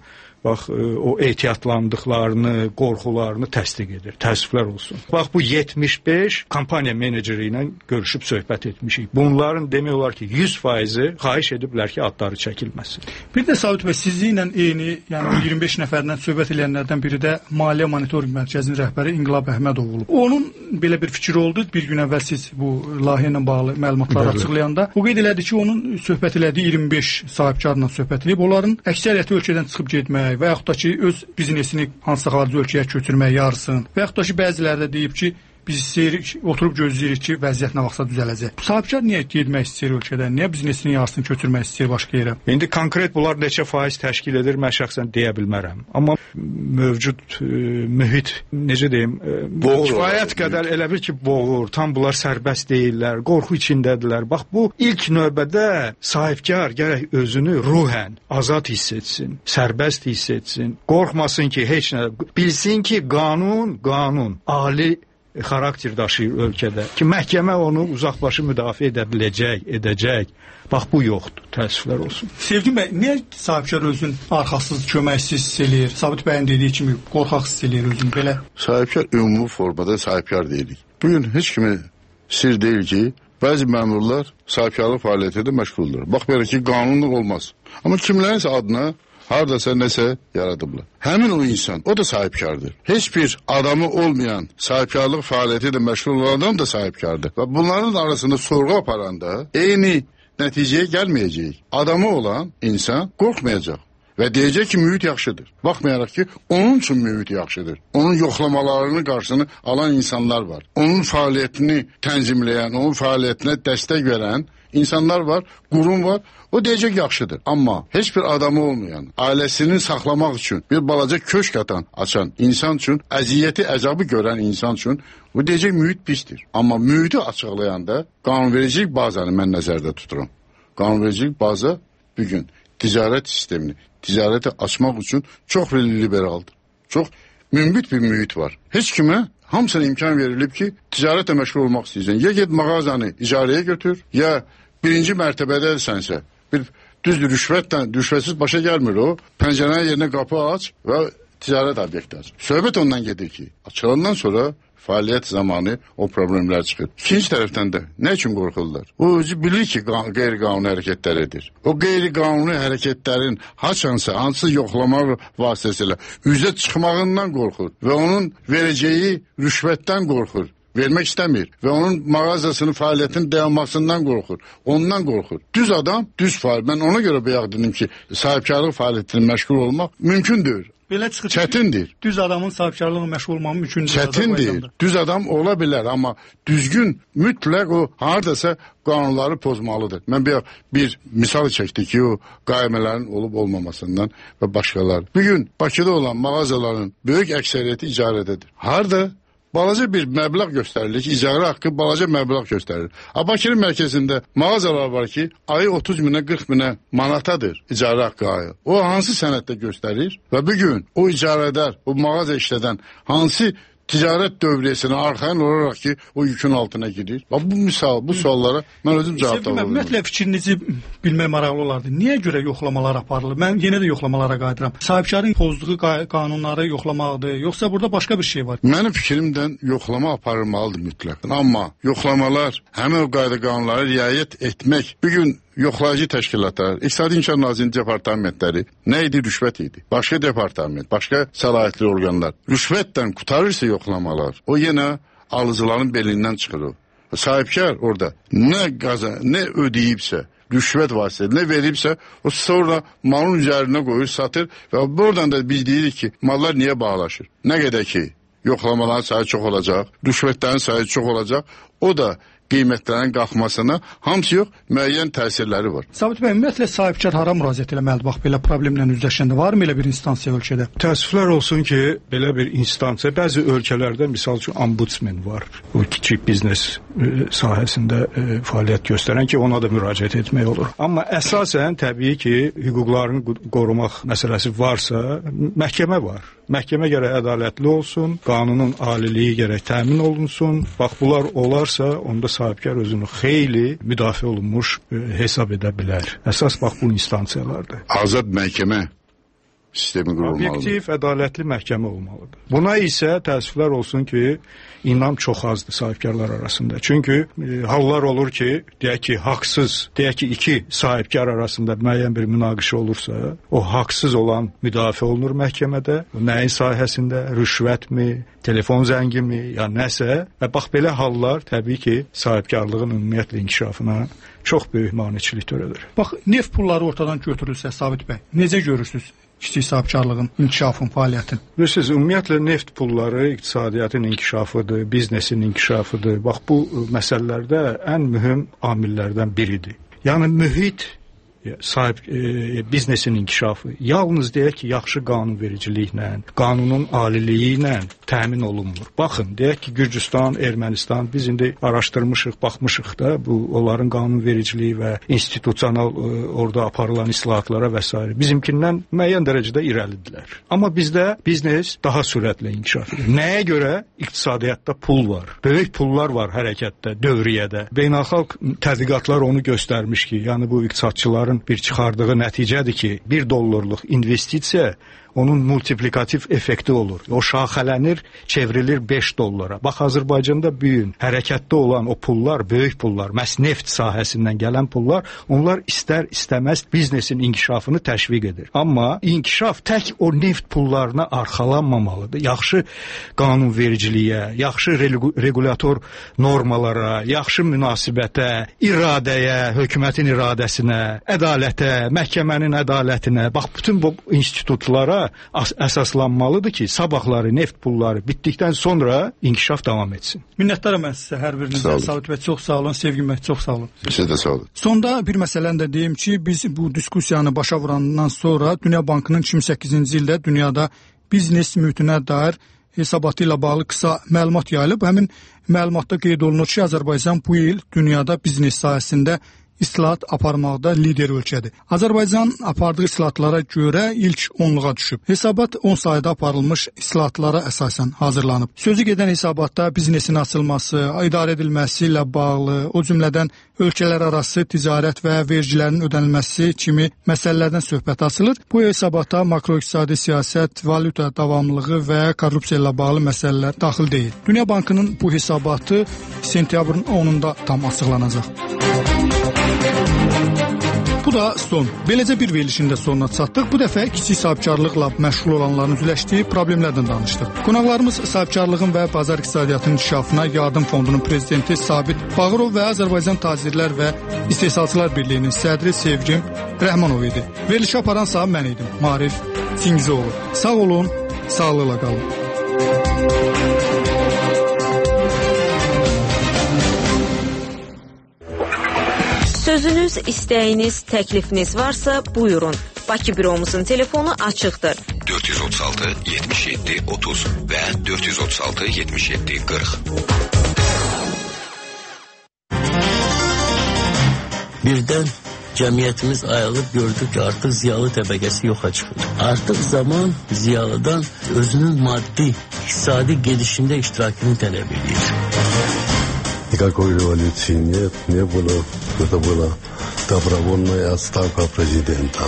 bax o ehtiyatlandıqlarını, qorxularını təsdiq edir. Təəssüflər olsun. Bax bu yetmiş beş kompaniya meneceri ilə görüşüb söhbət etmişik. Bunların demək olar ki yüz faizi xahiş ediblər ki, adları çəkilməsin. Bir də Sabit bəy, sizinlə eyni, yəni iyirmi beş nəfərdən söhbət edənlərdən biri də Maliyyə Monitorinq Mərkəzinin rəhbəri İnqilab Əhmədov olub. Onun belə bir fikri oldu. Bir gün əvvəl siz bu layihə ilə bağlı məlumatları açıqlayanda o qeyd elədi ki, onun söhbət elədiyi iyirmi beş sahibkarla söhbət edib, onların əksəriyyəti ölkədən çıxıb getmək və yaxud da ki, öz biznesini hansısa xarici ölkəyə köçürmək yarısın və yaxud da ki, bəziləri də deyib ki, biz istəyirik, oturub gözləyirik ki, vəziyyət nə vaxtsa düzələcək. Sahibkar niyə getmək istəyir ölkədən? Niyə biznesinin yarısını köçürmək istəyir başqa yerə? İndi konkret bunlar neçə faiz təşkil edir, mən şəxsən deyə bilmərəm. Amma mövcud e, mühit, necə deyim, e, kifayət qədər elə bil ki, boğur. Tam bunlar sərbəst deyirlər, qorxu içindədirlər. Bax, bu ilk növbədə sahibkar gərək özünü ruhən azad hiss etsin, sərbəst hiss etsin. Qorxmasın ki, heç nə. Bilsin ki, qanun, qanun, ali xarakter daşıyır ölkədə ki, məhkəmə onu uzaqbaşı müdafiə edə biləcək, edəcək. Bax, bu yoxdur. Təəssüflər olsun. Sevgin bəy, niyə sahibkar özün arxasız, köməksiz hiss eləyir? Sabit bəyin dediyi kimi qorxaq hiss eləyir özün belə? Sahibkar ümumi formada sahibkar deyilik. Bugün heç kimi sir deyil ki, bəzi məmurlar sahibkarlıq fəaliyyəti ilə məşğuldur. Bax, belə ki, qanunluq olmaz. Amma kimlərinsə adına haradasa nəsə yaradıblar. Həmin o insan, o da sahibkardır. Heç bir adamı olmayan sahibkarlıq fəaliyyəti ilə məşğul olan adam da sahibkardır. Və bunların arasında sorğu aparanda eyni nəticəyə gəlməyəcək. Adamı olan insan qorxmayacaq və deyəcək ki, mühit yaxşıdır. Baxmayaraq ki, onun üçün mühit yaxşıdır. Onun yoxlamalarının qarşısını alan insanlar var. Onun fəaliyyətini tənzimləyən, onun fəaliyyətinə dəstək verən insanlar var, qurum var. O deyəcək yaxşıdır. Amma heç bir adamı olmayan, ailəsini saxlamaq üçün bir balaca köşk atan, açan insan üçün, əziyyəti, əzabı görən insan üçün bu deyəcək mühit pisdir. Amma mühiti açıqlayanda qanunvericilik bazanı mən nəzərdə tuturam. Qanunvericilik baza bugün ticarət sistemini, ticarəti açmaq üçün çox liberaldır. Çox mümbit bir mühit var. Heç kimə hamısına imkan verilib ki, ticarətlə məşğul olmaq istəyirsən. Ya get mağazanı icarəyə götür, ya birinci mərtəbədəsənsə, bir düzdür, rüşvətlə, rüşvətsiz başa gəlmir o. Pəncərənin yerinə qapı aç və ticarət obyekti aç. Söhbət ondan gedir ki, açılandan sonra fəaliyyət zamanı o problemlər çıxır. İkinci tərəfdən də nə üçün qorxurlar? O özü bilir ki, qeyri-qanuni hərəkətlər edir. O qeyri-qanuni hərəkətlərin haçansa, hansı yoxlama vasitəsilə üzə çıxmağından qorxur və onun verəcəyi rüşvətdən qorxur. Vermək istəmir və onun mağazasının fəaliyyətinin dayanmasından qorxur. Ondan qorxur. Düz adam, düz fəaliyyət. Mən ona görə bayaq dedim ki, sahibkarlıq fəaliyyətinin məşğul olmaq mümkündür. Belə çıxır. Çətindir. Düz adamın sahibkarlığına məşğul olmaq mümkündür. Çətindir. Düz adam ola bilər, amma düzgün mütləq o hardasa qanunları pozmalıdır. Mən bir, bir misal çəkdik ki, o qaymələrin olub olmamasından və başqaları. Bugün Bakıda olan mağazaların böyük əksəriyyəti icarədədir. Harda? Balaca bir məbləğ göstərilir ki, icarə haqqı balaca məbləğ göstərilir. Bakının mərkəzində mağazalar var ki, ayı otuz minə, qırx minə manatadır icarə haqqı ayı. O hansı sənəddə göstərir və bugün o icarədar, o mağaza işlədən hansı ticarət dövriyyəsinə arxayın olaraq ki, o yükün altına girir. Bu misal, bu suallara mən özüm cavab tapıram. Ümumiyyətlə fikrinizi bilmək maraqlı olardı. Niyə görə yoxlamalar aparılır? Mən yenə də yoxlamalara qayıdıram. Sahibkarın pozduğu qanunları yoxlamaqdır, yoxsa burada başqa bir şey var? Mənim fikrimdən yoxlama aparılmalıdır mütləq. Amma yoxlamalar, həmin o qayda qanunlara riayət etmək bugün yoxlayıcı təşkilatlar, İqtisadi İnkişaf Nazirliyinin departamentləri nə idi? Rüşvət idi. Başqa departament, başqa səlahiyyətli orqanlar. Rüşvətdən qutarırsa yoxlamalar, o yenə alıcıların belindən çıxır o. Sahibkar orada nə qaza, nə ödəyibsə, rüşvət vasitəsilə nə veribsə, o sonra malın üzərinə qoyur, satır və buradan da biz deyirik ki, mallar niyə bağlaşır? Nə qədər ki, yoxlamaların sayı çox olacaq, rüşvətlərin sayı çox olacaq, o da qiymətlərin qalxmasına hamısı yox, müəyyən təsirləri var. Sabit bəy, ümumiyyətlə sahibkar hara müraciət eləməlidir? Bax, belə problemlə üzləşəndə varmı elə bir instansiya ölkədə? Təəssüflər olsun ki, belə bir instansiya, bəzi ölkələrdə misal üçün ombudsman var. O kiçik biznes e, sahəsində e, fəaliyyət göstərən ki, ona da müraciət etmək olur. Amma əsasən təbii ki, hüquqlarını qorumaq məsələsi varsa, məhkəmə var. Məhkəmə gərək ədalətli olsun, qanunun aliliyi gərək təmin olunsun. Bax, bunlar olarsa, onda sahibkar özünü xeyli müdafiə olunmuş e, hesab edə bilər. Əsas bax bu instansiyalardır. Azad məhkəmə sistemi qurulmalıdır. Obyektiv, ədalətli məhkəmə olmalıdır. Buna isə təəssüflər olsun ki, inam çox azdır sahibkarlar arasında. Çünki e, hallar olur ki, deyək ki, haqsız, deyək ki, iki sahibkar arasında müəyyən bir münaqişə olursa, o haqsız olan müdafiə olunur məhkəmədə. Nəyin sahəsində? Rüşvətmi, telefon zəngimi, ya nəsə. Və bax, belə hallar təbii ki, sahibkarlığın ümumiyyətlə inkişafına çox böyük maneçilik törədir. Bax, neft pulları ortadan götürülsə, Sabit bəy, necə görürsünüz kiçik sahibkarlığın inkişafın, fəaliyyətin? Bilirsiniz, ümumiyyətlə neft pulları iqtisadiyyatın inkişafıdır, biznesin inkişafıdır. Bax, bu məsələlərdə ən mühüm amillərdən biridir. Yəni, mühit sahib e, biznesin inkişafı yalnız deyək ki, yaxşı qanunvericiliklə, qanunun aliliyi ilə təmin olunmur. Baxın, deyək ki, Gürcüstan, Ermənistan, biz indi araşdırmışıq, baxmışıq da bu onların qanunvericiliyi və institusional e, orada aparılan islahatlara və s. bizimkindən müəyyən dərəcədə irəlidilər. Amma bizdə biznes daha sürətlə inkişaf edir. Nəyə görə? İqtisadiyyatda pul var. Böyük pullar var hərəkətdə, dövriyyədə. Beynəlxalq tədqiqatlar onu göstərmiş ki, yəni bu iqtisadçıların bir çıxardığı nəticədir ki, bir dollarlıq investisiya onun multiplikativ effekti olur. O şaxələnir, çevrilir beş dollara. Bax, Azərbaycanda bu gün hərəkətdə olan o pullar, böyük pullar, məhz neft sahəsindən gələn pullar, onlar istər-istəməz biznesin inkişafını təşviq edir. Amma inkişaf tək o neft pullarına arxalanmamalıdır. Yaxşı qanunvericiliyə, yaxşı regulator normalara, yaxşı münasibətə, iradəyə, hökumətin iradəsinə, ədalətə, məhkəmənin ədalətinə, bax, bütün bu institutlara əsaslanmalıdır ki, sabahları neft pulları bitdikdən sonra inkişaf davam etsin. Minnətdaram mən sizə hər birinizə. Sabit bəy, çox sağ olun. Sevgin bəy, çox sağ olun. Sizə də sağ olun. Sonda bir məsələni də deyim ki, biz bu diskusiyanı başa vurandan sonra Dünya Bankının iki min səkkizinci ildə dünyada biznes mühitinə dair hesabatı ilə bağlı qısa məlumat yayılıb. Həmin məlumatda qeyd olunur ki, Azərbaycan bu il dünyada biznes sahəsində islahat aparmaqda lider ölkədir. Azərbaycan apardığı islahatlara görə ilk onluğa düşüb. Hesabat on sayda aparılmış islahatlara əsasən hazırlanıb. Sözü gedən hesabatda biznesin açılması, idarə edilməsi ilə bağlı, o cümlədən ölkələr arası ticarət və vergilərin ödənilməsi kimi məsələlərdən söhbət açılır. Bu hesabata makroiqtisadi siyasət, valyuta davamlılığı və korrupsiya ilə bağlı məsələlər daxil deyil. Dünya Bankının bu hesabatı sentyabrın onunda tam açıqlanacaq. Bu da son. Beləcə bir verilişin də sonuna çatdıq. Bu dəfə kiçik sahibkarlıqla məşğul olanların üzləşdiyi problemlərdən danışdıq. Qonaqlarımız sahibkarlığın və bazar iqtisadiyyatının inkişafına Yardım Fondunun prezidenti Sabit Bağırov və Azərbaycan Tacirlər və İstehsalçılar Birliyinin sədri Sevgin Rəhmanov idi. Verilişi aparan sağ mən idim, Marif Singizoğlu. Sağ olun, sağlıqla qalın. Sözünüz, istəyiniz, təklifiniz varsa buyurun. Bakı büromuzun telefonu açıqdır. dörd yüz otuz altı yetmiş yeddi otuz və dörd yüz otuz altı yetmiş yeddi qırx. Birdən cəmiyyətimiz ayılıb gördük ki, artıq ziyalı təbəqəsi yoxa çıxır. Artıq zaman ziyalıdan özünün maddi, iqtisadi gedişində iştirakını tələb edir. Никакой революции нет, не было. Это была добровольная отставка президента.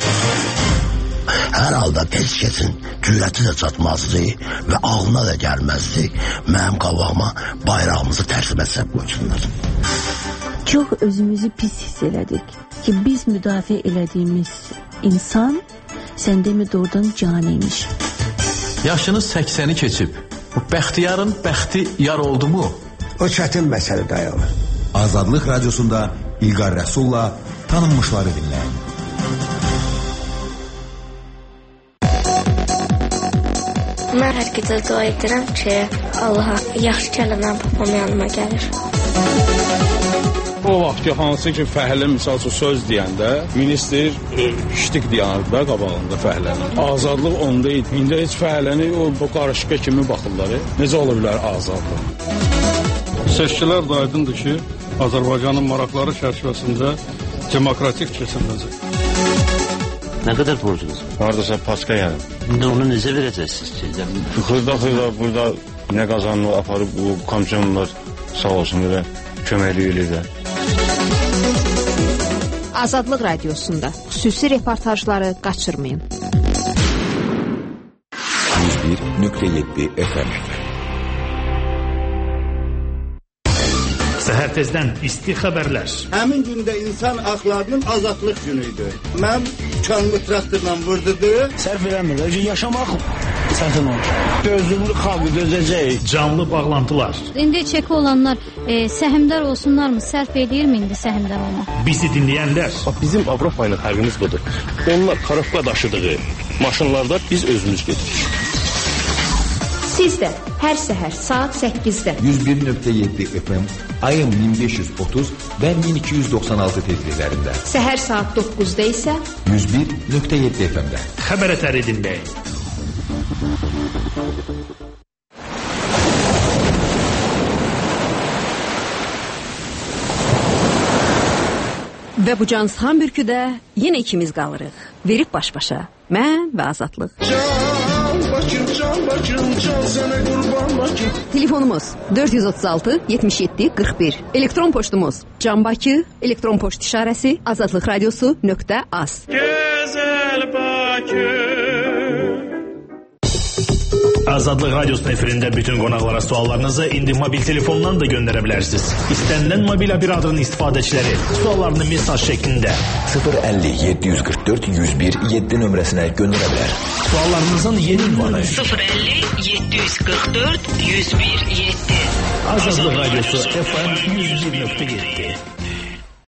Hər halda heç kəsin cürəti də çatmazdı və ağlına da gəlməzdi mənim qabağıma bayrağımızı tərsimə səb qoysunlar. Çox özümüzü pis hiss elədik ki, biz müdafiə elədiyimiz insan səndəmi doğrudan caniymiş. Yaşınız səksəni keçib. Bu bəxtiyarın bəxti yar oldu mu? O çətin məsələ dayanır. Azadlıq Radiosunda İlqar Rəsulla tanınmışları dinləyin. Mən hər gecə dua edirəm ki, Allaha yaxşı kəlmə babam yanıma gəlir. O vaxt ki, hansı ki fəhlə misal üçün söz deyəndə minister ştik deyərdi də qabağında fəhlənin. Azadlıq onda idi. İndi heç fəhləni o bu qarışqa kimi baxırlar. Necə ola bilər azadlıq? Seçkilər də aydındır ki, Azərbaycanın maraqları çərçivəsində demokratik keçiriləcək. Nə qədər borcunuz? Haradasa paska yəni. İndi onu necə verəcəksiniz ki? Xırda-xırda burada nə qazanını aparıb bu komissiyonlar sağ olsun elə köməklik edirlər. Azadlıq Radiosunda xüsusi reportajları qaçırmayın. bir nöqtə yeddi F M. Səhər tezdən isti xəbərlər. Həmin gündə insan haqlarının azadlıq günüydü. Mən uçanlı traktorla vurdudu. Sərf eləmirlər ki, yaşamaq sərfin olur. Dözümlü xalqı dözəcək. Canlı bağlantılar. İndi çeki olanlar e, səhmdar olsunlarmı? Sərf eləyirmi indi səhmdar olmaq? Bizi dinləyənlər. Bizim Avropa ilə fərqimiz budur. Onlar karofla daşıdığı maşınlarda biz özümüz gedirik. Siz də hər səhər saat səkkizdə yüz bir nöqtə yeddi F M, ayın min beş yüz otuz və min iki yüz doxsan altı tezliklərində. Səhər saat doqquzda isə yüz bir nöqtə yeddi F M-də. Xəbər ətəri dinləyin. Və bu cansıxan bürküdə yenə ikimiz qalırıq. Verib baş-başa. Mən və Azadlıq. Can Bakım, can Bakım, can sənə qurban Bakım. Telefonumuz dörd yüz otuz altı yetmiş yeddi qırx bir. Elektron poçtumuz canbakı, elektron poçt işarəsi azadlıq radiosu nöqtə az. Gözəl Bakı. Azadlıq Radyosu'nun efirində bütün qonaqlara suallarınızı indi mobil telefondan da göndərə bilərsiniz. İstənilən mobil operatörün istifadəçiləri suallarını mesaj şəklində sıfır əlli yeddi yüz qırx dörd yüz bir yeddi nömrəsinə göndərə bilər. Suallarınızın yeni ünvanı sıfır əlli yeddi yüz qırx dörd yüz bir yeddi. Azadlıq Radyosu F M yüz bir nöqtə yeddi.